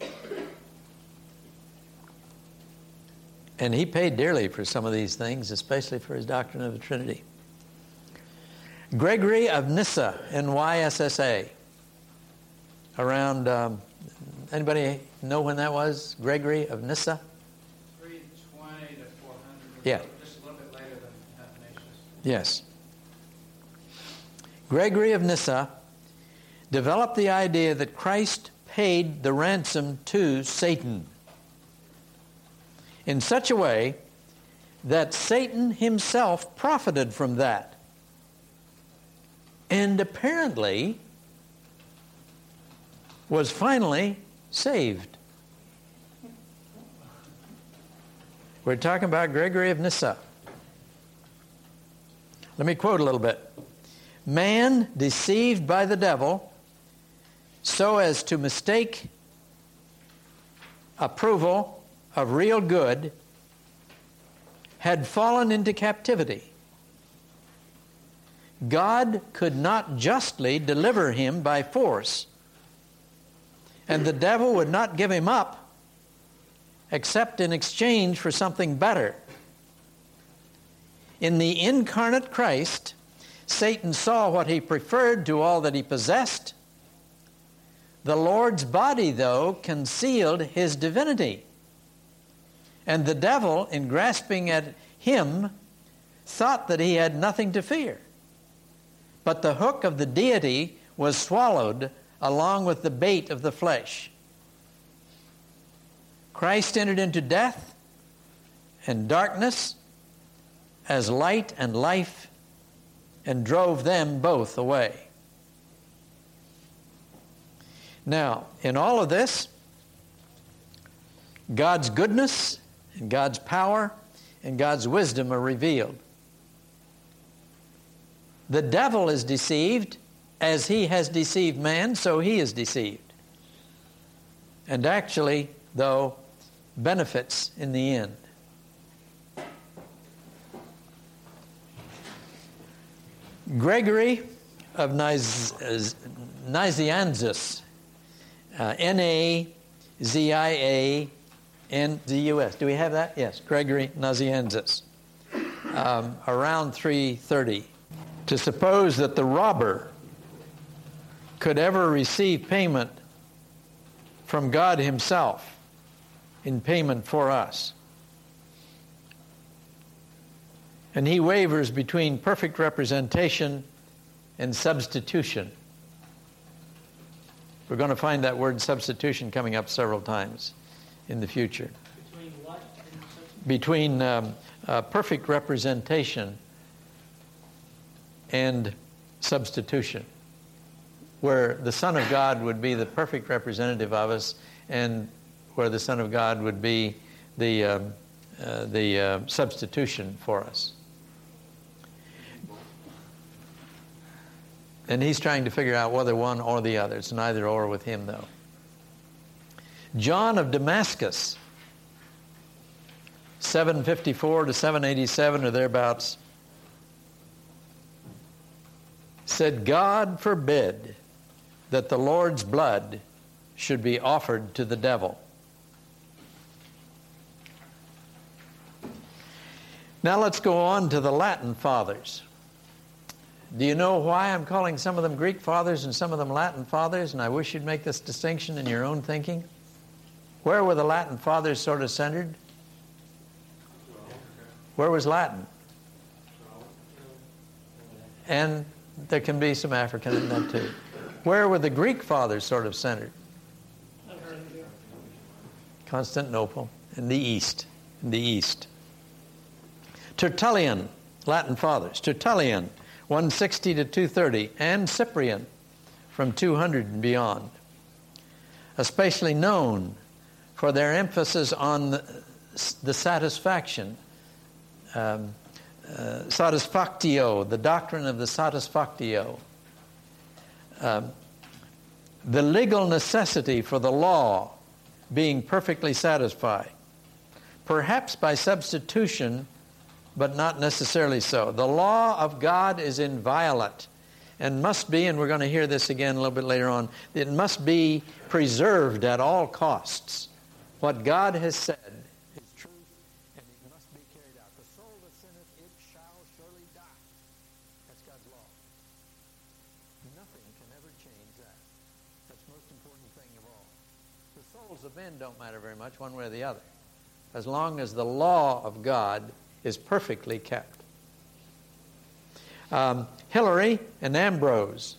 And he paid dearly for some of these things, especially for his doctrine of the Trinity. Gregory of Nyssa, NYSSA, around, anybody know when that was? Gregory of Nyssa? 320 to 400. Yeah. Just a little bit later than Athanasius. Yes. Gregory of Nyssa developed the idea that Christ paid the ransom to Satan in such a way that Satan himself profited from that. And apparently was finally saved. We're talking about Gregory of Nyssa. Let me quote a little bit. Man, deceived by the devil so as to mistake approval of real good, had fallen into captivity. God could not justly deliver him by force, and the devil would not give him up except in exchange for something better. In the incarnate Christ, Satan saw what he preferred to all that he possessed. The Lord's body, though, concealed his divinity. And the devil, in grasping at him, thought that he had nothing to fear. But the hook of the deity was swallowed along with the bait of the flesh. Christ entered into death and darkness as light and life and drove them both away. Now, in all of this, God's goodness and God's power and God's wisdom are revealed. The devil is deceived as he has deceived man, so he is deceived. And actually, though, benefits in the end. Gregory of Nazianzus, Nazianzus. Do we have that? Yes, Gregory Nazianzus. Around 330. To suppose that the robber could ever receive payment from God himself in payment for us. And he wavers between perfect representation and substitution. We're going to find that word substitution coming up several times in the future. Between what? Between perfect representation and substitution, where the Son of God would be the perfect representative of us, and where the Son of God would be the substitution for us. And he's trying to figure out whether one or the other. It's neither or with him, though. John of Damascus, 754 to 787 or thereabouts, said, God forbid that the Lord's blood should be offered to the devil. Now let's go on to the Latin fathers. Do you know why I'm calling some of them Greek fathers and some of them Latin fathers? And I wish you'd make this distinction in your own thinking. Where were the Latin fathers sort of centered? Where was Latin? And there can be some African in that too. Where were the Greek fathers sort of centered? Constantinople, in the East. In the East. Tertullian, Latin fathers. Tertullian, 160 to 230, and Cyprian from 200 and beyond. Especially known for their emphasis on the satisfaction, satisfactio, the doctrine of the satisfactio, the legal necessity for the law being perfectly satisfied, perhaps by substitution, but not necessarily so. The law of God is inviolate and must be, and we're going to hear this again a little bit later on, it must be preserved at all costs. What God has said is truth, and it must be carried out. The soul that sinneth, it shall surely die. That's God's law. Nothing can ever change that. That's the most important thing of all. The souls of men don't matter very much one way or the other, as long as the law of God is perfectly kept. Hilary and Ambrose.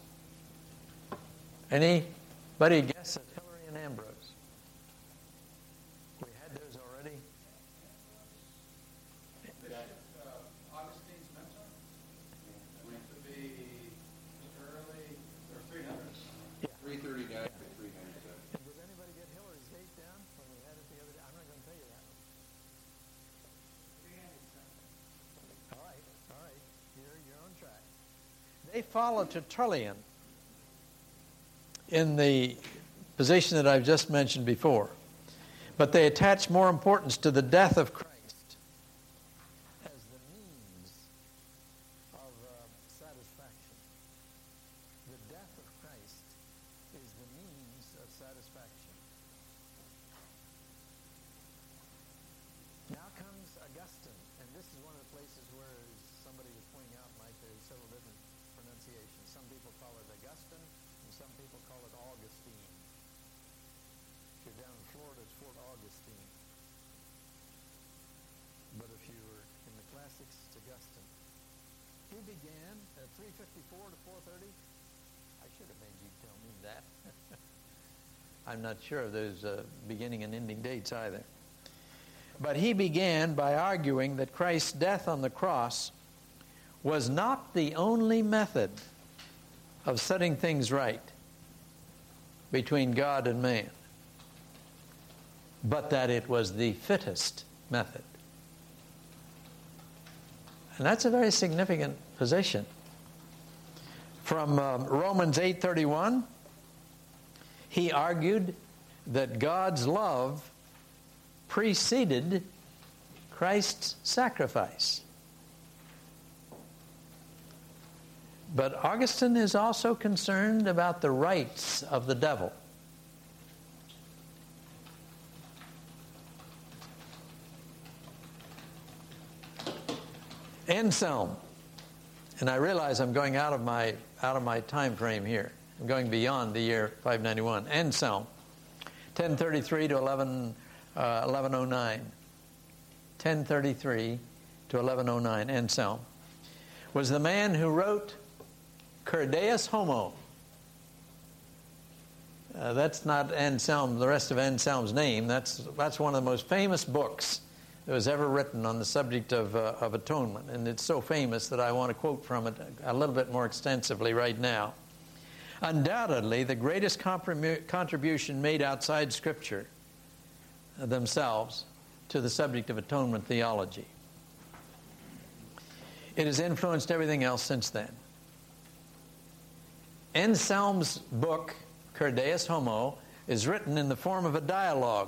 Anybody guess at Hilary and Ambrose? We had those already. Augustine's mentor? To be early, or 300s. 330 died by 300. Did anybody get Hilary's date down when we had it the other day? I'm not going to tell you that. All right. You're on track. They follow Tertullian in the position that I've just mentioned before. But they attach more importance to the death of Christ as the means of satisfaction. The death of Christ is the means of satisfaction. Now comes Augustine, and this is one of the places where somebody was pointing out, Mike, there's several different pronunciations. Some people call it Augustine, and some people call it Augustine. If you're down in Florida, it's Fort Augustine. But if you were in the classics, it's Augustine. He began at 354 to 430. I should have made you tell me that. I'm not sure of those beginning and ending dates either. But he began by arguing that Christ's death on the cross was not the only method of setting things right between God and man, but that it was the fittest method. And that's a very significant position. From Romans 8:31, he argued that God's love preceded Christ's sacrifice. But Augustine is also concerned about the rights of the devil. Anselm. And I realize I'm going out of my time frame here. I'm going beyond the year 591. Anselm, 1033 to 1109. 1033 to 1109. Anselm was the man who wrote Cur Deus Homo. That's not Anselm, the rest of Anselm's name. That's one of the most famous books that was ever written on the subject of atonement. And it's so famous that I want to quote from it a little bit more extensively right now. Undoubtedly, the greatest contribution made outside Scripture themselves to the subject of atonement theology. It has influenced everything else since then. Anselm's book, Cur Deus Homo, is written in the form of a dialogue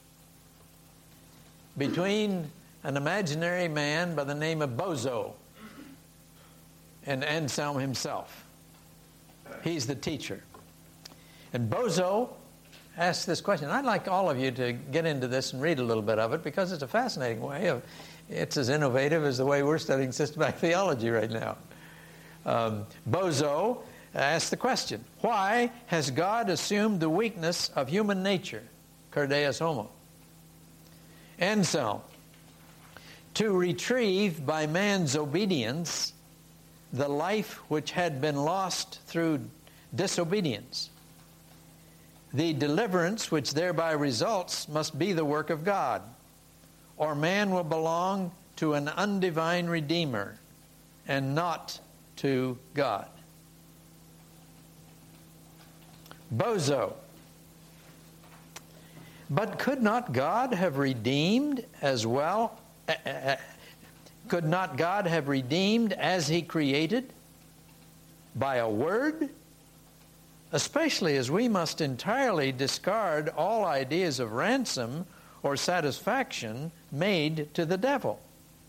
between an imaginary man by the name of Bozo and Anselm himself. He's the teacher. And Bozo asks this question. I'd like all of you to get into this and read a little bit of it because it's a fascinating way of, it's as innovative as the way we're studying systematic theology right now. Bozo asks the question, why has God assumed the weakness of human nature? Cur Deus Homo. Anselm, to retrieve by man's obedience the life which had been lost through disobedience. The deliverance which thereby results must be the work of God, or man will belong to an undivine Redeemer and not to God. Bozo. But could not God have redeemed as well? Could not God have redeemed as He created by a word? Especially as we must entirely discard all ideas of ransom or satisfaction made to the devil.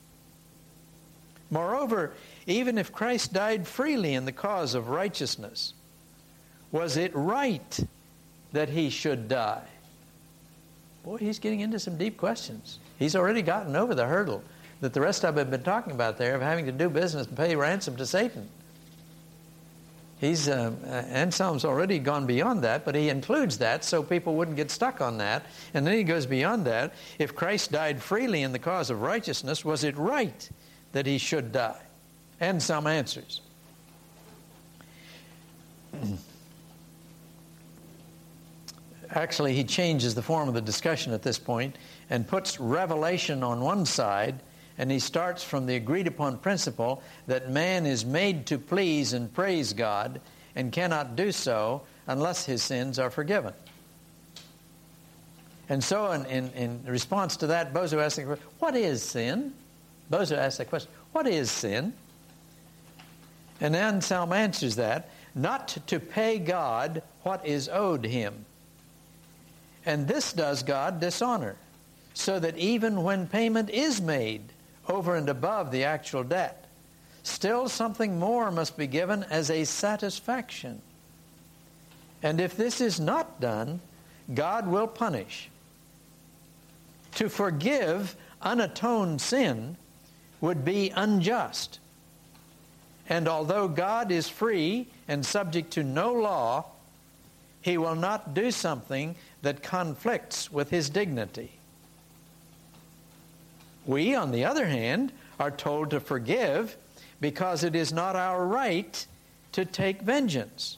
Moreover, even if Christ died freely in the cause of righteousness, was it right that He should die? Boy, he's getting into some deep questions. He's already gotten over the hurdle that the rest of them have been talking about there of having to do business and pay ransom to Satan. Anselm's already gone beyond that, but he includes that so people wouldn't get stuck on that. And then he goes beyond that. If Christ died freely in the cause of righteousness, was it right that He should die? Anselm answers. Actually, he changes the form of the discussion at this point and puts revelation on one side, and he starts from the agreed-upon principle that man is made to please and praise God and cannot do so unless his sins are forgiven. And so in response to that, Bozo asks the question, what is sin? Bozo asks that question, what is sin? And Anselm answers that, not to pay God what is owed Him. And this does God dishonor, so that even when payment is made over and above the actual debt, still something more must be given as a satisfaction. And if this is not done, God will punish. To forgive unatoned sin would be unjust. And although God is free and subject to no law, He will not do something that conflicts with His dignity. We, on the other hand, are told to forgive because it is not our right to take vengeance.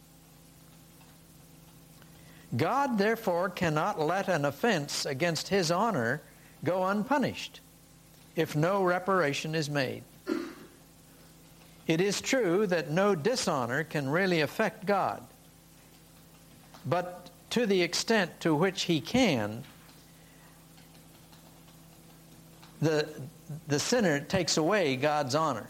God, therefore, cannot let an offense against His honor go unpunished if no reparation is made. It is true that no dishonor can really affect God, but to the extent to which He can, the sinner takes away God's honor.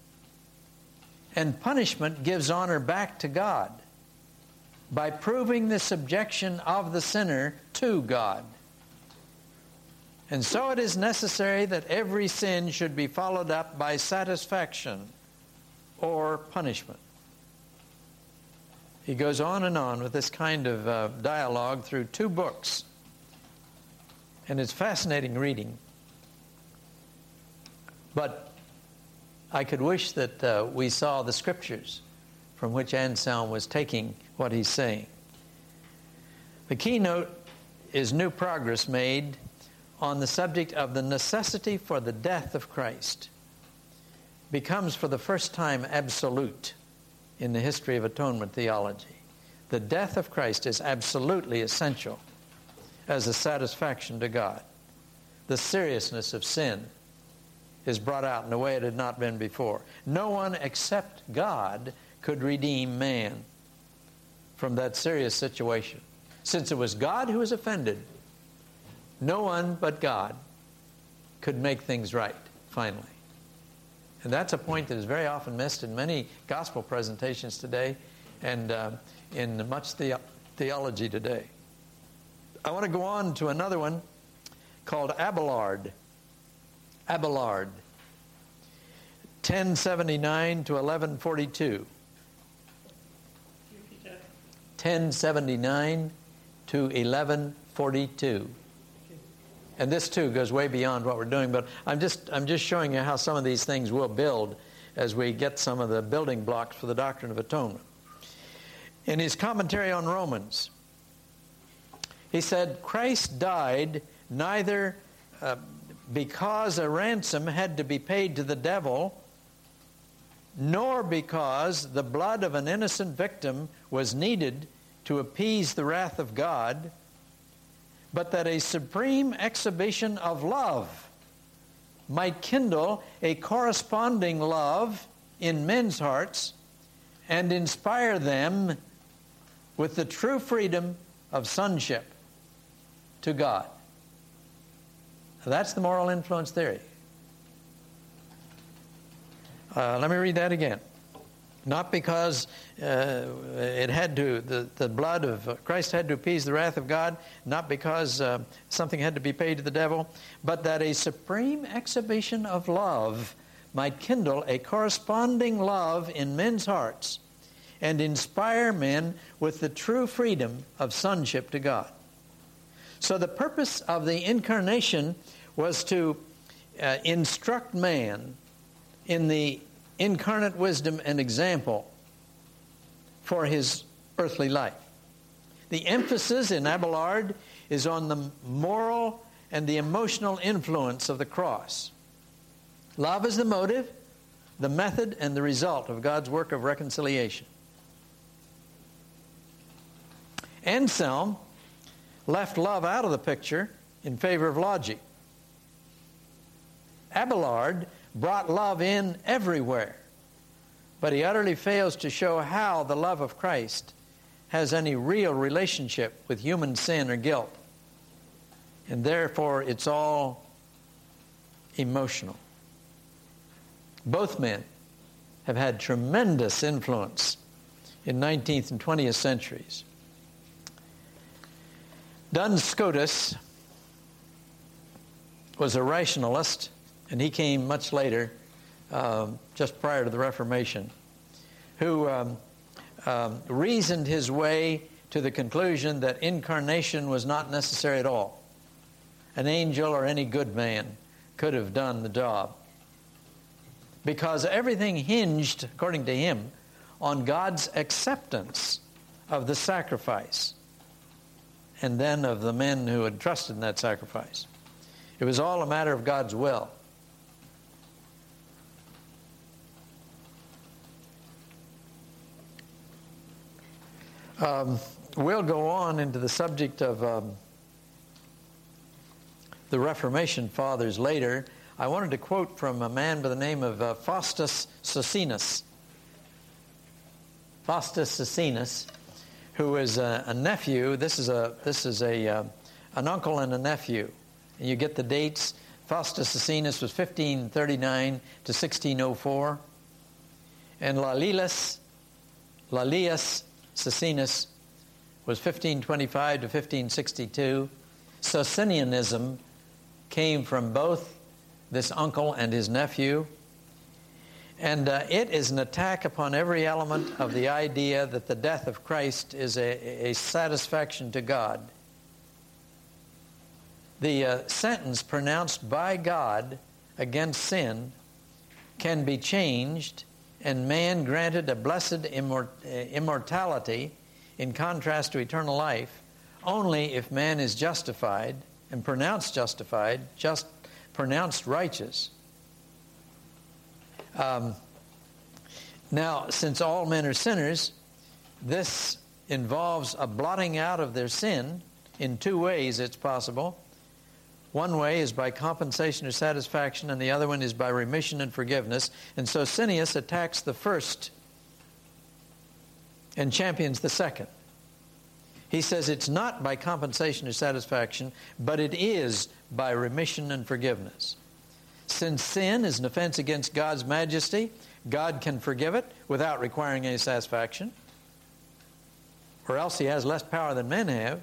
And punishment gives honor back to God by proving the subjection of the sinner to God. And so it is necessary that every sin should be followed up by satisfaction or punishment. He goes on with this kind of dialogue through 2 books. And it's fascinating reading. But I could wish that we saw the scriptures from which Anselm was taking what he's saying. The keynote is new progress made on the subject of the necessity for the death of Christ. Becomes for the first time absolute in the history of atonement theology. The death of Christ is absolutely essential as a satisfaction to God. The seriousness of sin is brought out in a way it had not been before. No one except God could redeem man from that serious situation. Since it was God who was offended, no one but God could make things right, finally. And that's a point that is very often missed in many gospel presentations today and in much theology today. I want to go on to another one called Abelard. Abelard, 1079 to 1142. 1079 to 1142. And this too goes way beyond what we're doing, but I'm just showing you how some of these things will build as we get some of the building blocks for the doctrine of atonement. In his commentary on Romans, he said, Christ died neither because a ransom had to be paid to the devil, nor because the blood of an innocent victim was needed to appease the wrath of God, but that a supreme exhibition of love might kindle a corresponding love in men's hearts and inspire them with the true freedom of sonship to God. Now, that's the moral influence theory. Let me read that again. Not because it had to, the blood of Christ had to appease the wrath of God, not because something had to be paid to the devil, but that a supreme exhibition of love might kindle a corresponding love in men's hearts and inspire men with the true freedom of sonship to God. So the purpose of the incarnation was to instruct man in the incarnate wisdom and example for his earthly life. The emphasis in Abelard is on the moral and the emotional influence of the cross. Love is the motive, the method, and the result of God's work of reconciliation. Anselm left love out of the picture in favor of logic. Abelard brought love in everywhere, but he utterly fails to show how the love of Christ has any real relationship with human sin or guilt. And therefore, it's all emotional. Both men have had tremendous influence in 19th and 20th centuries. Duns Scotus was a rationalist, and he came much later, just prior to the Reformation, who reasoned his way to the conclusion that incarnation was not necessary at all. An angel or any good man could have done the job, because everything hinged, according to him, on God's acceptance of the sacrifice and then of the men who had trusted in that sacrifice. It was all a matter of God's will. We'll go on into the subject of the Reformation fathers later. I wanted to quote from a man by the name of Faustus Socinus. Faustus Socinus, who is a nephew. This is an uncle and a nephew. And you get the dates. Faustus Socinus was 1539 to 1604, and Laelius Socinus was 1525 to 1562. Socinianism came from both this uncle and his nephew. And it is an attack upon every element of the idea that the death of Christ is a satisfaction to God. The sentence pronounced by God against sin can be changed and man granted a blessed immortality in contrast to eternal life only if man is justified and pronounced justified, pronounced righteous. Now, since all men are sinners, this involves a blotting out of their sin. In two ways it's possible. One way is by compensation or satisfaction, and the other one is by remission and forgiveness. And so Socinius attacks the first and champions the second. He says it's not by compensation or satisfaction, but it is by remission and forgiveness. Since sin is an offense against God's majesty, God can forgive it without requiring any satisfaction, or else he has less power than men have.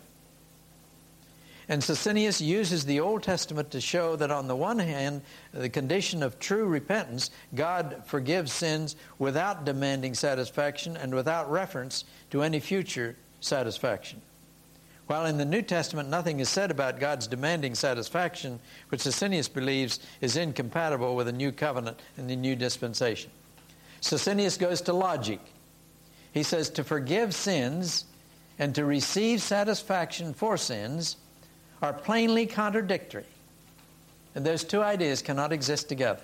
And Socinius uses the Old Testament to show that on the one hand, the condition of true repentance, God forgives sins without demanding satisfaction and without reference to any future satisfaction. While in the New Testament nothing is said about God's demanding satisfaction, which Socinius believes is incompatible with the new covenant and the new dispensation. Socinius goes to logic. He says to forgive sins and to receive satisfaction for sins are plainly contradictory. And those two ideas cannot exist together.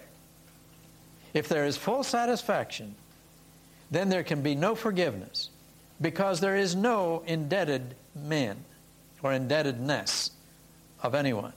If there is full satisfaction, then there can be no forgiveness, because there is no indebted man or indebtedness of anyone.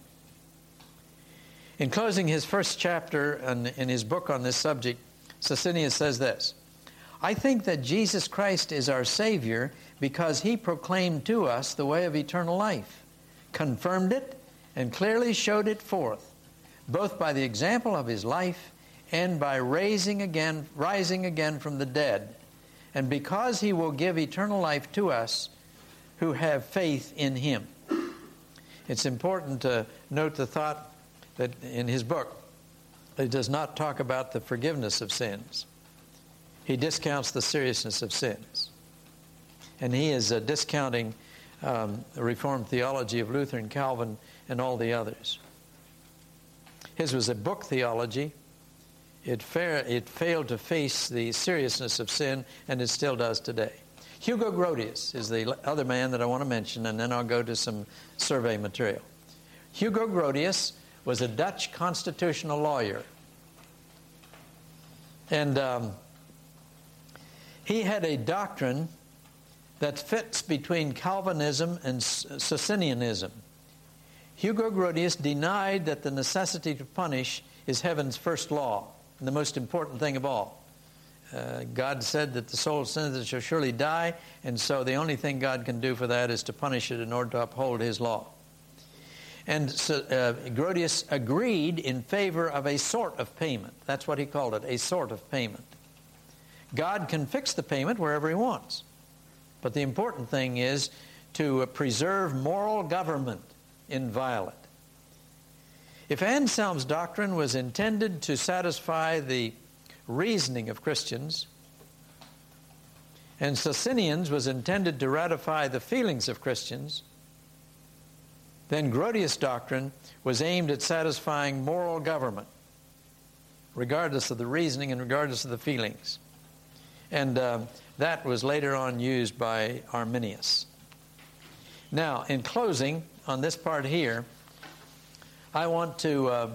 In closing his first chapter in his book on this subject, Socinius says this: I think that Jesus Christ is our Savior because he proclaimed to us the way of eternal life, confirmed it, and clearly showed it forth, both by the example of his life and by rising again from the dead, and because he will give eternal life to us who have faith in him. It's important to note the thought that in his book, he does not talk about the forgiveness of sins. He discounts the seriousness of sins. And he is discounting the Reformed theology of Luther and Calvin and all the others. His was a book theology. It failed to face the seriousness of sin, and it still does today. Hugo Grotius is the other man that I want to mention, and then I'll go to some survey material. Hugo Grotius was a Dutch constitutional lawyer. And he had a doctrine that fits between Calvinism and Socinianism. Hugo Grotius denied that the necessity to punish is heaven's first law, and the most important thing of all. God said that the soul of sinners shall surely die, and so the only thing God can do for that is to punish it in order to uphold his law. And so, Grotius agreed in favor of a sort of payment. That's what he called it, a sort of payment. God can fix the payment wherever he wants. But the important thing is to preserve moral government inviolate. If Anselm's doctrine was intended to satisfy the reasoning of Christians, and Socinian's was intended to ratify the feelings of Christians, then Grotius' doctrine was aimed at satisfying moral government, regardless of the reasoning and regardless of the feelings. And that was later on used by Arminius. Now, in closing on this part here, I want to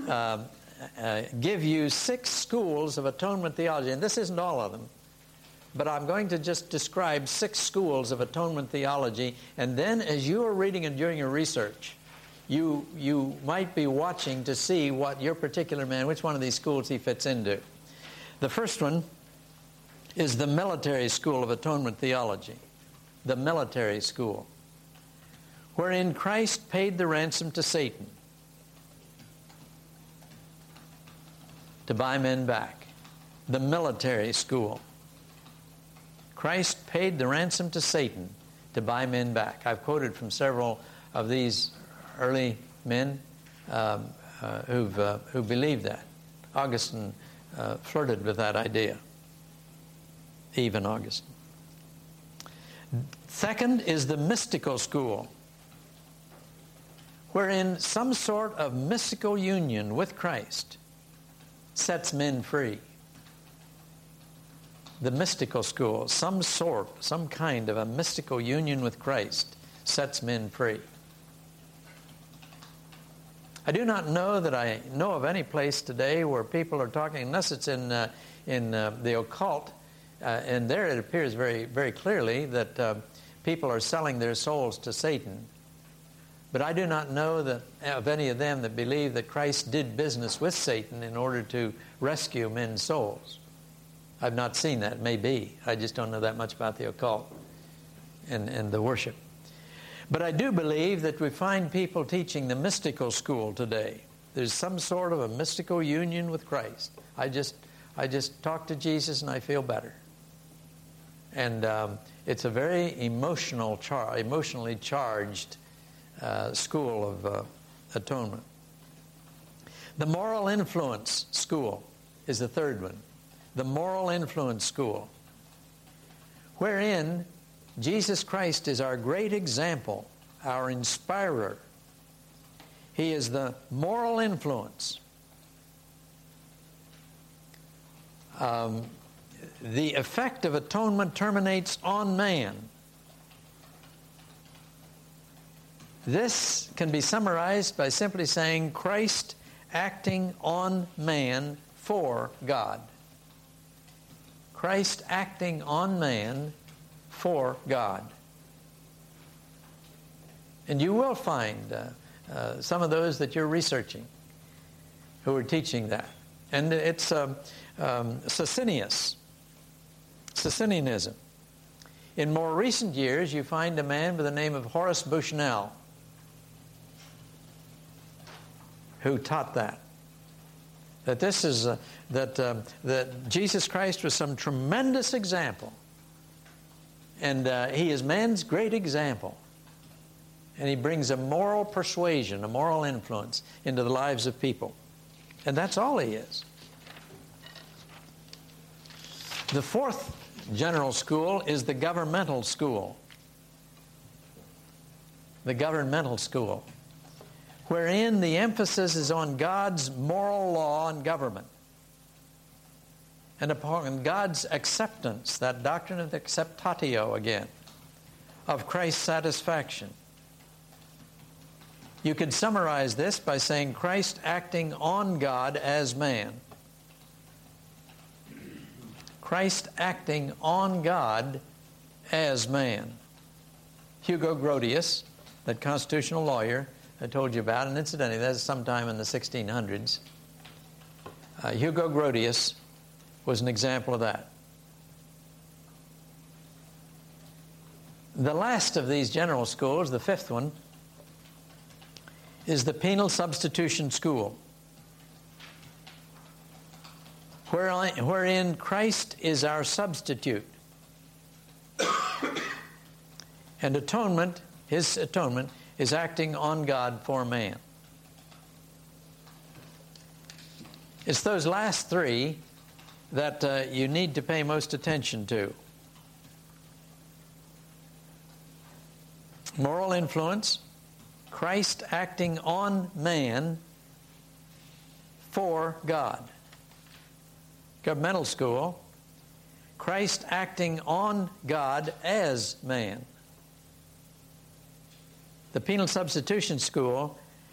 give you 6 schools of atonement theology. And this isn't all of them, but I'm going to just describe 6 schools of atonement theology. And then as you are reading and doing your research, you might be watching to see what your particular man, which one of these schools he fits into. The first one is the military school of atonement theology. The military school, wherein Christ paid the ransom to Satan to buy men back. The military school. Christ paid the ransom to Satan to buy men back. I've quoted from several of these early men who believed that. Augustine flirted with that idea. Even Augustine. Second is the mystical school, wherein some sort of mystical union with Christ sets men free. The mystical school, some kind of a mystical union with Christ, sets men free. I do not know that I know of any place today where people are talking, unless it's in the occult, and there it appears very, very clearly that people are selling their souls to Satan. But I do not know that of any of them that believe that Christ did business with Satan in order to rescue men's souls. I've not seen that. Maybe. I just don't know that much about the occult and the worship. But I do believe that we find people teaching the mystical school today. There's some sort of a mystical union with Christ. I just talk to Jesus and I feel better. And it's a very emotionally charged school of atonement. The moral influence school is the third one. The moral influence school, wherein Jesus Christ is our great example, our inspirer. He is the moral influence. The effect of atonement terminates on man. This can be summarized by simply saying Christ acting on man for God. Christ acting on man for God. And you will find some of those that you're researching who are teaching that. And it's Socinianism. In more recent years, you find a man by the name of Horace Bushnell who taught that. That this is that Jesus Christ was some tremendous example, and he is man's great example, and he brings a moral persuasion, a moral influence into the lives of people, and that's all he is. The fourth general school is the governmental school. The governmental school, wherein the emphasis is on God's moral law and government, and upon God's acceptance, that doctrine of the acceptatio again, of Christ's satisfaction. You could summarize this by saying Christ acting on God as man. Christ acting on God as man. Hugo Grotius, that constitutional lawyer I told you about, and incidentally, that's sometime in the 1600s. Hugo Grotius was an example of that. The last of these general schools, the fifth one, is the penal substitution school, wherein Christ is our substitute. And atonement, his atonement, is acting on God for man. It's those last three that you need to pay most attention to. Moral influence, Christ acting on man for God. Governmental school, Christ acting on God as man. The penal substitution school,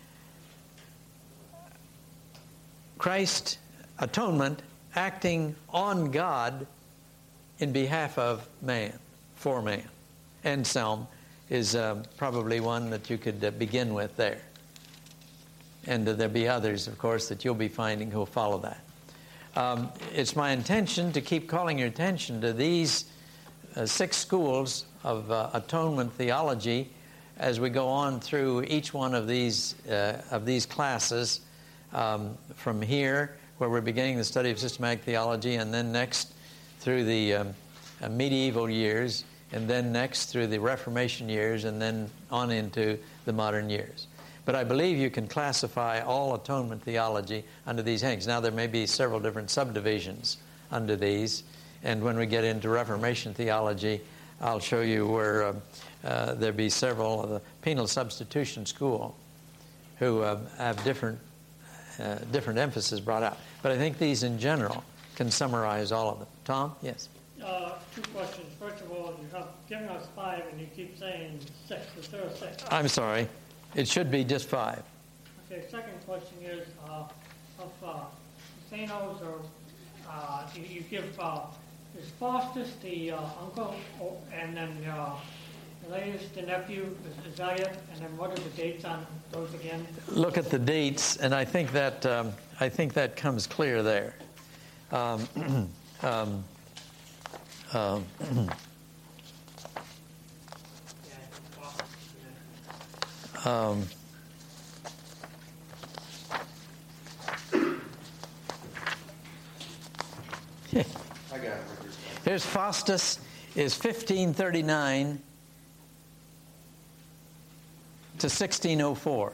Christ atonement acting on God in behalf of man, for man. Anselm is probably one that you could begin with there. And there'll be others, of course, that you'll be finding who'll follow that. It's my intention to keep calling your attention to these 6 schools of atonement theology as we go on through each one of these classes, from here, where we're beginning the study of systematic theology, and then next through the medieval years, and then next through the Reformation years, and then on into the modern years. But I believe you can classify all atonement theology under these headings. Now, there may be several different subdivisions under these, and when we get into Reformation theology, I'll show you where there be several of the penal substitution school who have different different emphasis brought out. But I think these in general can summarize all of them. Tom? Yes. 2 questions. First of all, you have given us 5, and you keep saying 6. Is there a 6? I'm sorry. It should be just 5. Okay. Second question is of Thanos, or you give is Faustus the uncle, and then Elias the nephew? Is that it? And then what are the dates on those again? Look at the dates, and I think that comes clear there. I got it right here. Here's Faustus is 1539 to 1604.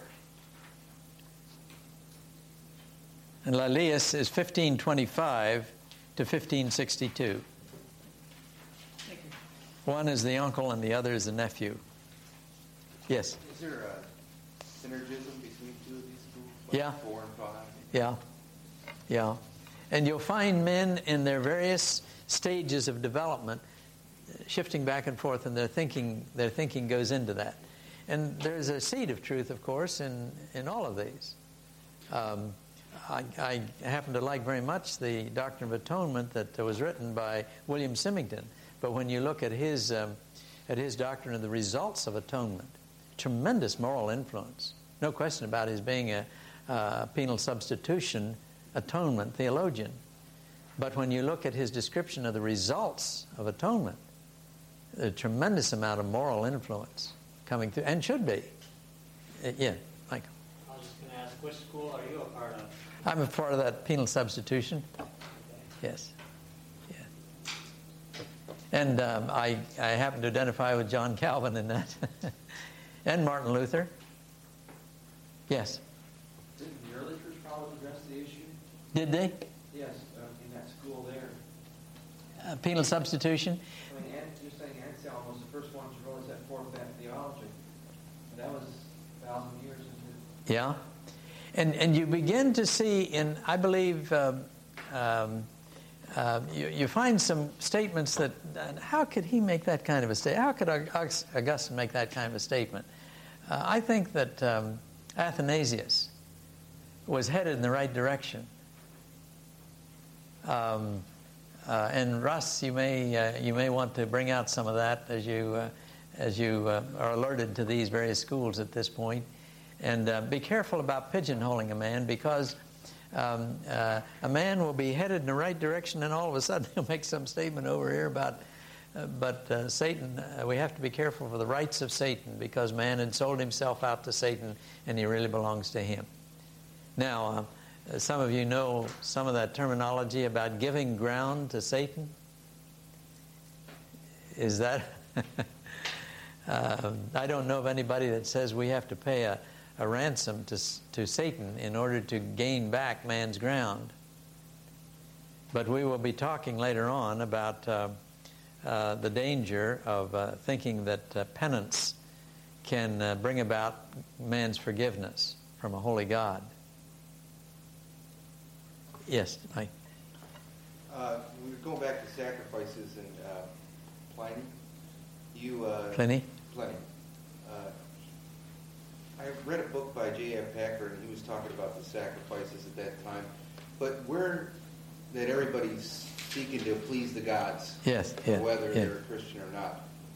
And Lelius is 1525 to 1562. Thank you. One is the uncle and the other is the nephew. Yes? Is there a synergism between 2 of these schools? Yeah. 4 and 5? Yeah. Yeah. And you'll find men in their various stages of development shifting back and forth, and their thinking goes into that. And there's a seed of truth, of course, in all of these. I happen to like very much the Doctrine of Atonement that was written by William Symington. But when you look at his doctrine of the results of atonement, tremendous moral influence. No question about his being a penal substitution atonement theologian. But when you look at his description of the results of atonement, a tremendous amount of moral influence coming through, and should be. Yeah, Michael. I was just going to ask, which school are you a part of? I'm a part of that penal substitution. Yes. Yeah. And I happen to identify with John Calvin in that. And Martin Luther. Yes. Didn't the early church fathers address the issue? Did they? Yes, in that school there. Penal substitution? I mean, you're saying Anselm was the first one to really set forth that theology. That was 1,000 years into. Yeah. And you begin to see in, I believe, you find some statements that, how could he make that kind of a statement? How could Augustine make that kind of a statement? I think that Athanasius was headed in the right direction. And Russ, you may want to bring out some of that as you are alerted to these various schools at this point. And be careful about pigeonholing a man, because a man will be headed in the right direction and all of a sudden he'll make some statement over here about Satan. We have to be careful for the rights of Satan, because man had sold himself out to Satan and he really belongs to him. Now, some of you know some of that terminology about giving ground to Satan. Is that... I don't know of anybody that says we have to pay a ransom to Satan in order to gain back man's ground. But we will be talking later on about the danger of thinking that penance can bring about man's forgiveness from a holy God. Yes, Mike. We're going back to sacrifices and Pliny. Pliny? Pliny. I read a book by J.F. Packer, and he was talking about the sacrifices at that time. But that everybody's seeking to please the gods, yes, whether they're a Christian or not.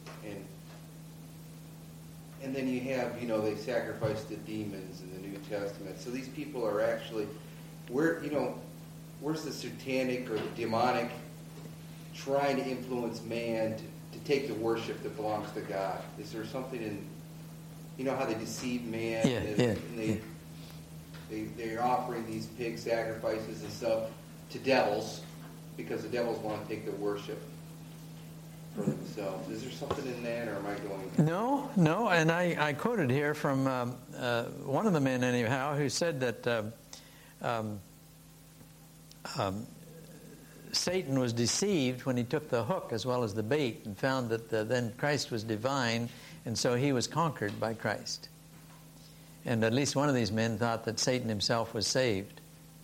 And then you have, they sacrifice the demons in the New Testament. So these people are actually, where's the satanic or the demonic trying to influence man to take the worship that belongs to God? Is there something in, how they deceive man? And they're offering these pig sacrifices and stuff to devils, because the devils want to take the worship for themselves. Is there something in that, or am I going... No, and I quoted here from one of the men anyhow, who said that Satan was deceived when he took the hook as well as the bait, and found that then Christ was divine, and so he was conquered by Christ. And at least one of these men thought that Satan himself was saved.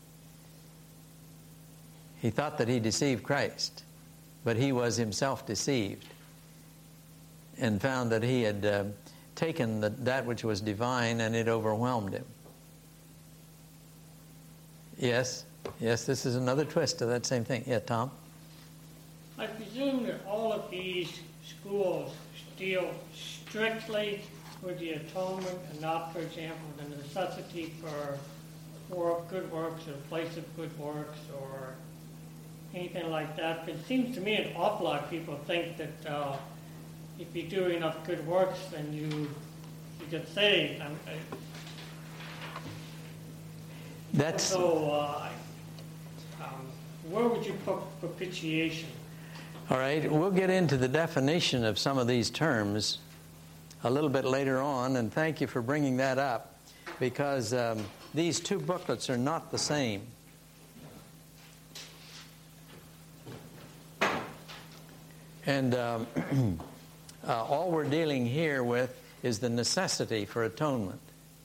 He thought that he deceived Christ, but he was himself deceived and found that he had taken that which was divine and it overwhelmed him. Yes, this is another twist to that same thing. Yeah, Tom? I presume that all of these schools deal strictly with the atonement and not, for example, the necessity for good works or place of good works or anything like that. But it seems to me an awful lot of people think that if you do enough good works, then you get saved. So, where would you put propitiation? All right, we'll get into the definition of some of these terms a little bit later on, and thank you for bringing that up, because these two booklets are not the same. And all we're dealing here with is the necessity for atonement.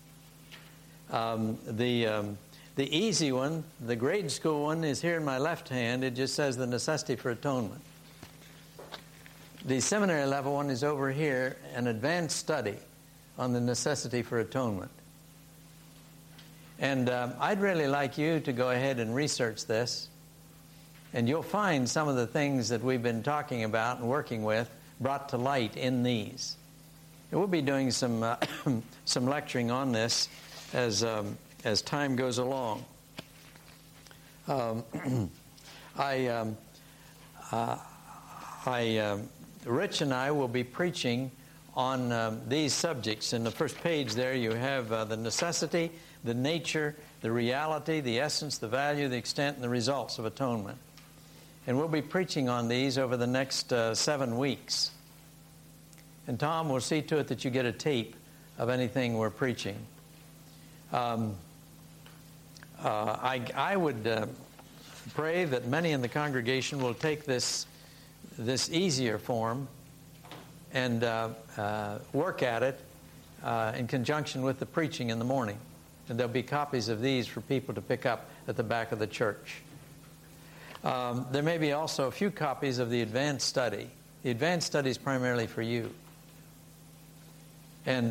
The easy one, the grade school one, is here in my left hand. It just says the necessity for atonement. The seminary level one is over here, an advanced study on the necessity for atonement. And I'd really like you to go ahead and research this, and you'll find some of the things that we've been talking about and working with brought to light in these. And we'll be doing some some lecturing on this as time goes along. Rich and I will be preaching on these subjects. In the first page there you have the necessity, the nature, the reality, the essence, the value, the extent, and the results of atonement. And we'll be preaching on these over the next 7 weeks. And Tom will see to it that you get a tape of anything we're preaching. I would pray that many in the congregation will take this easier form and work at it in conjunction with the preaching in the morning. And there'll be copies of these for people to pick up at the back of the church. There may be also a few copies of the advanced study. The advanced study is primarily for you. And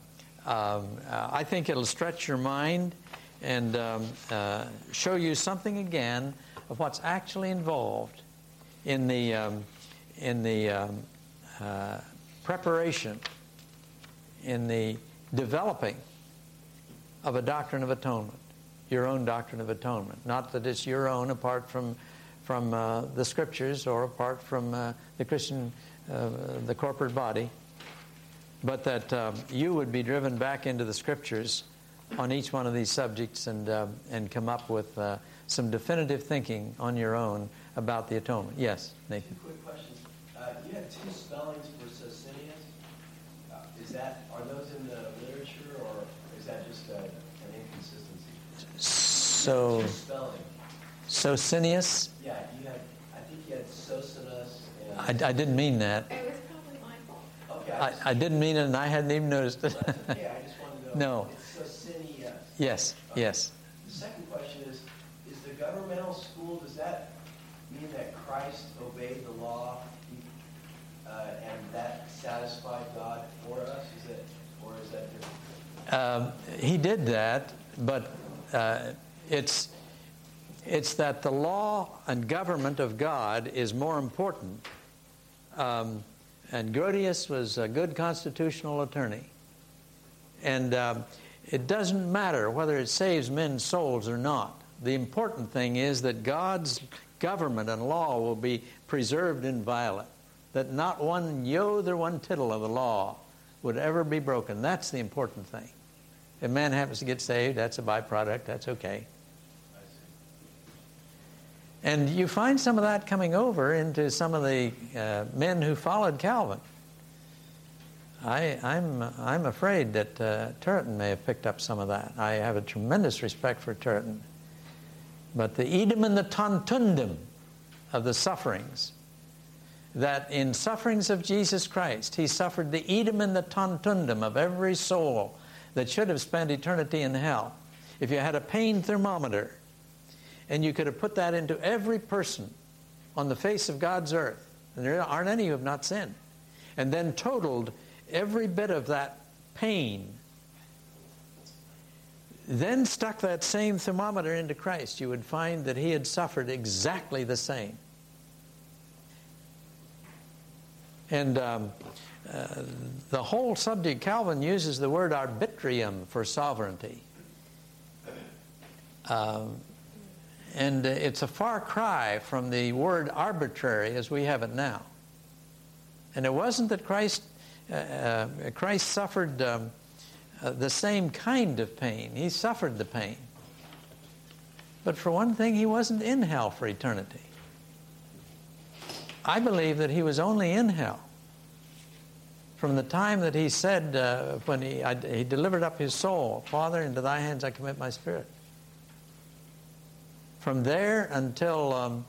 I think it'll stretch your mind and show you something again of what's actually involved in the preparation, in the developing of a doctrine of atonement, your own doctrine of atonement. Not that it's your own apart from the Scriptures or apart from the Christian, the corporate body, but that you would be driven back into the Scriptures on each one of these subjects and come up with some definitive thinking on your own about the atonement. Yes, Nathan? 2 quick questions. You had 2 spellings for Socinius. Are those in the literature, or is that just an inconsistency? So, 2 spelling. Socinius? Yeah, I think you had Socinus. And I didn't mean that. It was probably my fault. Okay. I didn't mean it, and I hadn't even noticed it. Yeah, I just wanted to know. No. It's Socinius. Yes, Okay. yes. The second question is the governmental school, does that mean that Christ obeyed the law and that satisfied God for us? Or is that different? He did that, but it's that the law and government of God is more important. And Grotius was a good constitutional attorney. And it doesn't matter whether it saves men's souls or not. The important thing is that God's government and law will be preserved inviolate, that not one yothe or one tittle of the law would ever be broken. That's the important thing. If man happens to get saved, that's a byproduct, that's okay. And you find some of that coming over into some of the men who followed Calvin. I'm afraid that Turretin may have picked up some of that. I have a tremendous respect for Turretin. But the idem and the tantundum of the sufferings, that in sufferings of Jesus Christ, he suffered the idem and the tantundum of every soul that should have spent eternity in hell, if you had a pain thermometer and you could have put that into every person on the face of God's earth, and there aren't any who have not sinned, and then totaled every bit of that pain, then stuck that same thermometer into Christ, you would find that he had suffered exactly the same. And the whole subject, Calvin uses the word arbitrium for sovereignty. And it's a far cry from the word arbitrary as we have it now. And it wasn't that Christ suffered the same kind of pain. He suffered the pain. But for one thing, he wasn't in hell for eternity. I believe that he was only in hell from the time that he said, when he delivered up his soul, "Father, into thy hands I commit my spirit." From there until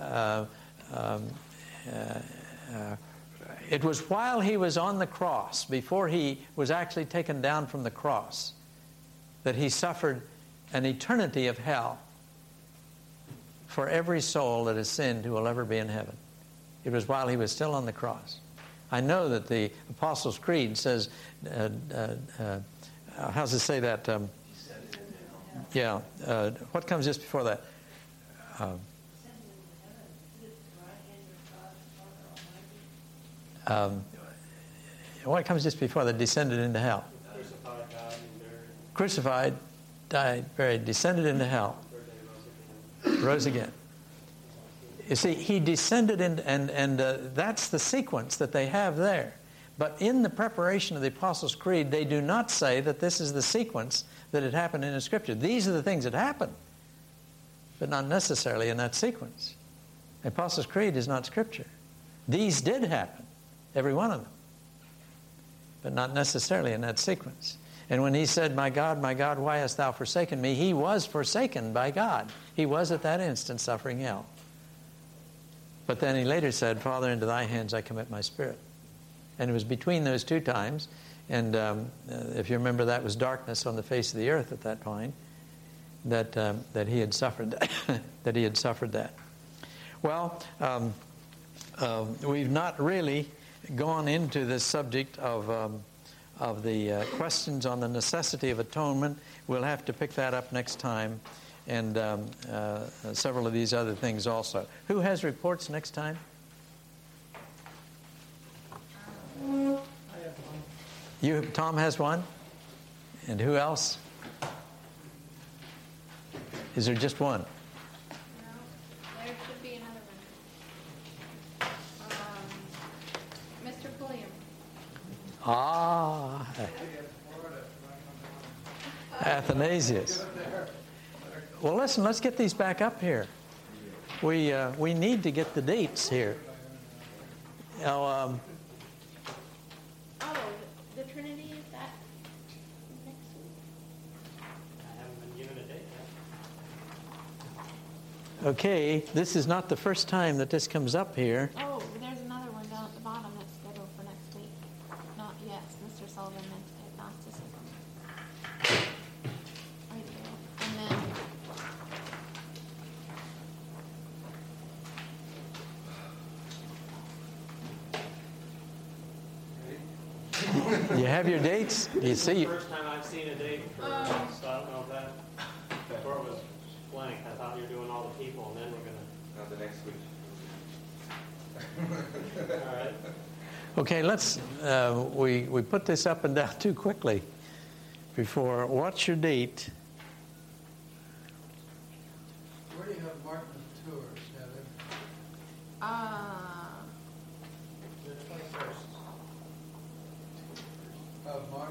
it was while he was on the cross, before he was actually taken down from the cross, that he suffered an eternity of hell for every soul that has sinned who will ever be in heaven. It was while he was still on the cross. I know that the Apostles' Creed says, how does it say that? What comes just before that? What comes just before that? Descended into hell. Crucified, died, buried, descended into hell, rose again. You see, he descended in, and that's the sequence that they have there. But in the preparation of the Apostles' Creed, they do not say that this is the sequence that had happened in the Scripture. These are the things that happened, but not necessarily in that sequence. The Apostles' Creed is not Scripture. These did happen, every one of them, but not necessarily in that sequence. And when he said, my God, why hast thou forsaken me?" he was forsaken by God. He was at that instant suffering hell. But then he later said, "Father, into thy hands I commit my spirit." And it was between those two times, and if you remember, that was darkness on the face of the earth at that point, that he had suffered that. That he had suffered that. Well, we've not really gone into this subject of the questions on the necessity of atonement. We'll have to pick that up next time, and several of these other things also. Who has reports next time? I have one. Tom has one? And who else? Is there just one? No, there should be another one. Mr. Pulliam. Athanasius. Well, listen, let's get these back up here. We need to get the dates here. Now, The Trinity, is that next week? I haven't been given a date yet. okay, this is not the first time that this comes up here. Oh, there's another one down at the bottom that's scheduled for next week. Not yet. Mr. Sullivan meant agnosticism. Right there. And then You have your dates? You see? First time I've seen a date for so I don't know if that. Before it was blank. I thought you were doing all the people, and then we're gonna. The next week. All right. Okay, let's. We put this up and down too quickly. Before, what's your date? Where do you have Martin's tours, Heather? The 21st of March.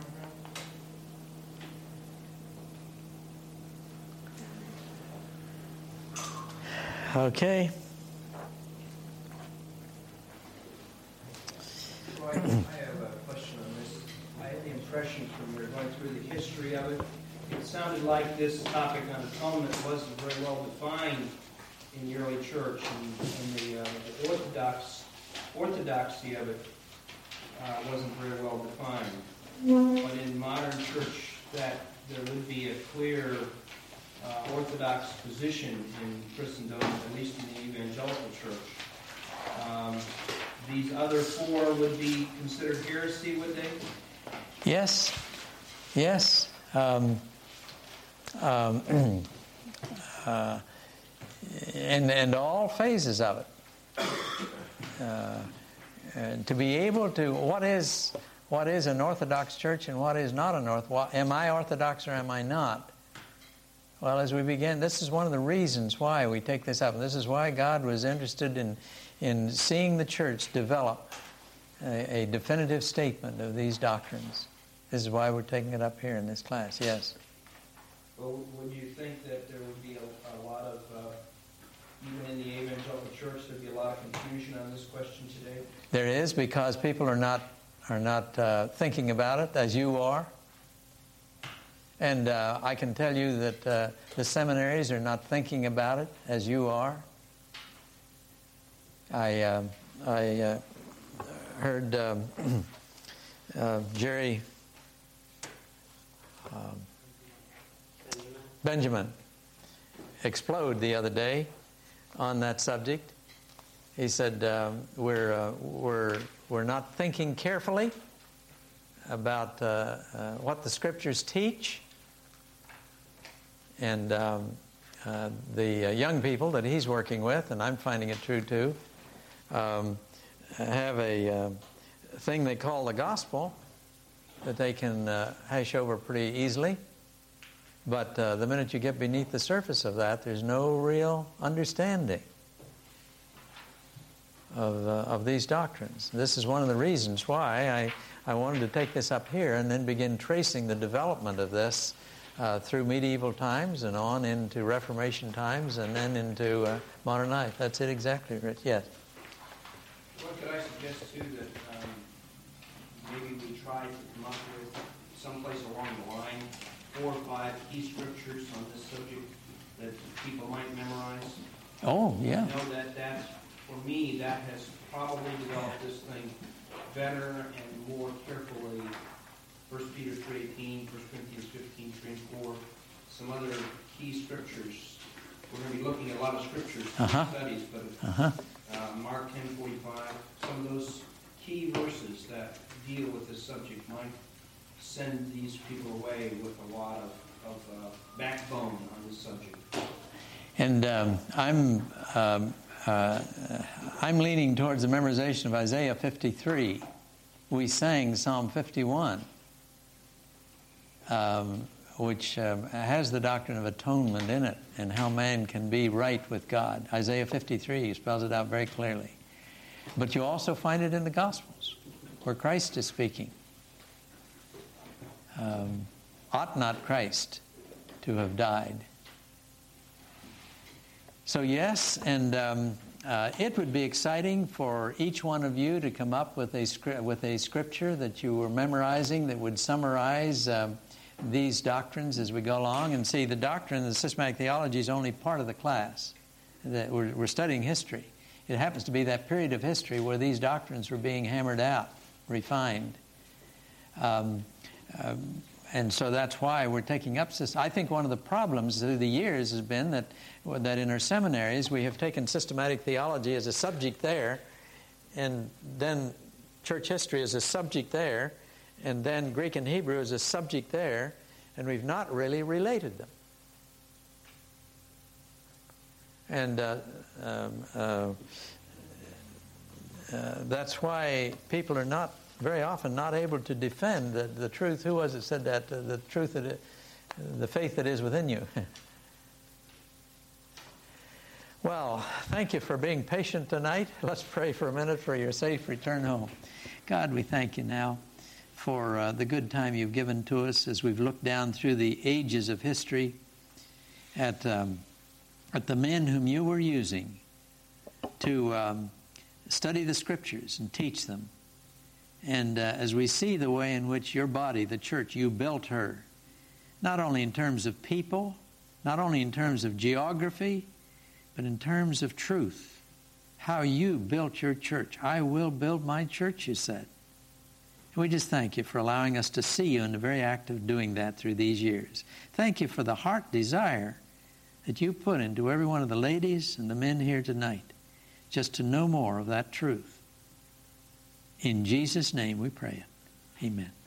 Okay. So I have a question on this. I had the impression from your going through the history of it, it sounded like this topic on atonement wasn't very well defined in the early church, and the orthodoxy of it wasn't very well defined. but in modern church that there would be a clear Orthodox position in Christendom, at least in the evangelical church. These other four would be considered heresy, would they? Yes. Yes. And all phases of it. And to be able to, what is an Orthodox church and what is not an Orthodox? Am I Orthodox or am I not? Well, as we begin, this is one of the reasons why we take this up. This is why God was interested in seeing the church develop a definitive statement of these doctrines. This is why we're taking it up here in this class, yes. Well, would you think that there would be a lot of, even in the evangelical church, there'd be a lot of confusion on this question today? There is, because people are not thinking about it as you are. And I can tell you that the seminaries are not thinking about it as you are. I heard Jerry Benjamin explode the other day on that subject. He said, we're not thinking carefully about what the Scriptures teach. And the young people that he's working with, and I'm finding it true too, have a thing they call the gospel that they can hash over pretty easily. But the minute you get beneath the surface of that, there's no real understanding of these doctrines. This is one of the reasons why I wanted to take this up here and then begin tracing the development of this through medieval times and on into Reformation times and then into modern life. That's it exactly, Rich. Yes? What could I suggest, too, that maybe we try to come up with someplace along the line 4 or 5 key scriptures on this subject that people might memorize? Oh, yeah. I know that for me, that has probably developed this thing better and more carefully. 1 Peter 3:18, 1 Corinthians 15, 3 and 4, some other key scriptures. We're going to be looking at a lot of scriptures in studies, but Mark 10:45, some of those key verses that deal with this subject might send these people away with a lot of backbone on this subject. And I'm leaning towards the memorization of Isaiah 53. We sang Psalm 51. Which has the doctrine of atonement in it and how man can be right with God. Isaiah 53 spells it out very clearly. But you also find it in the Gospels where Christ is speaking. Ought not Christ to have died? So yes, and it would be exciting for each one of you to come up with a scripture that you were memorizing that would summarize these doctrines as we go along. And see, the doctrine of systematic theology is only part of the class. That we're studying history. It happens to be that period of history where these doctrines were being hammered out, refined. And so that's why we're taking up this. I think one of the problems through the years has been that in our seminaries we have taken systematic theology as a subject there, and then church history as a subject there, and then Greek and Hebrew as a subject there, and we've not really related them. And that's why people are not very often not able to defend the truth. Who was it said that? The truth the faith that is within you. Well, thank you for being patient tonight. Let's pray for a minute for your safe return home. God, we thank you now for the good time you've given to us as we've looked down through the ages of history at the men whom you were using to study the Scriptures and teach them. And as we see the way in which your body, the church, you built her, not only in terms of people, not only in terms of geography, but in terms of truth, how you built your church. I will build my church, you said. And we just thank you for allowing us to see you in the very act of doing that through these years. Thank you for the heart desire that you put into every one of the ladies and the men here tonight, just to know more of that truth. In Jesus' name we pray it. Amen.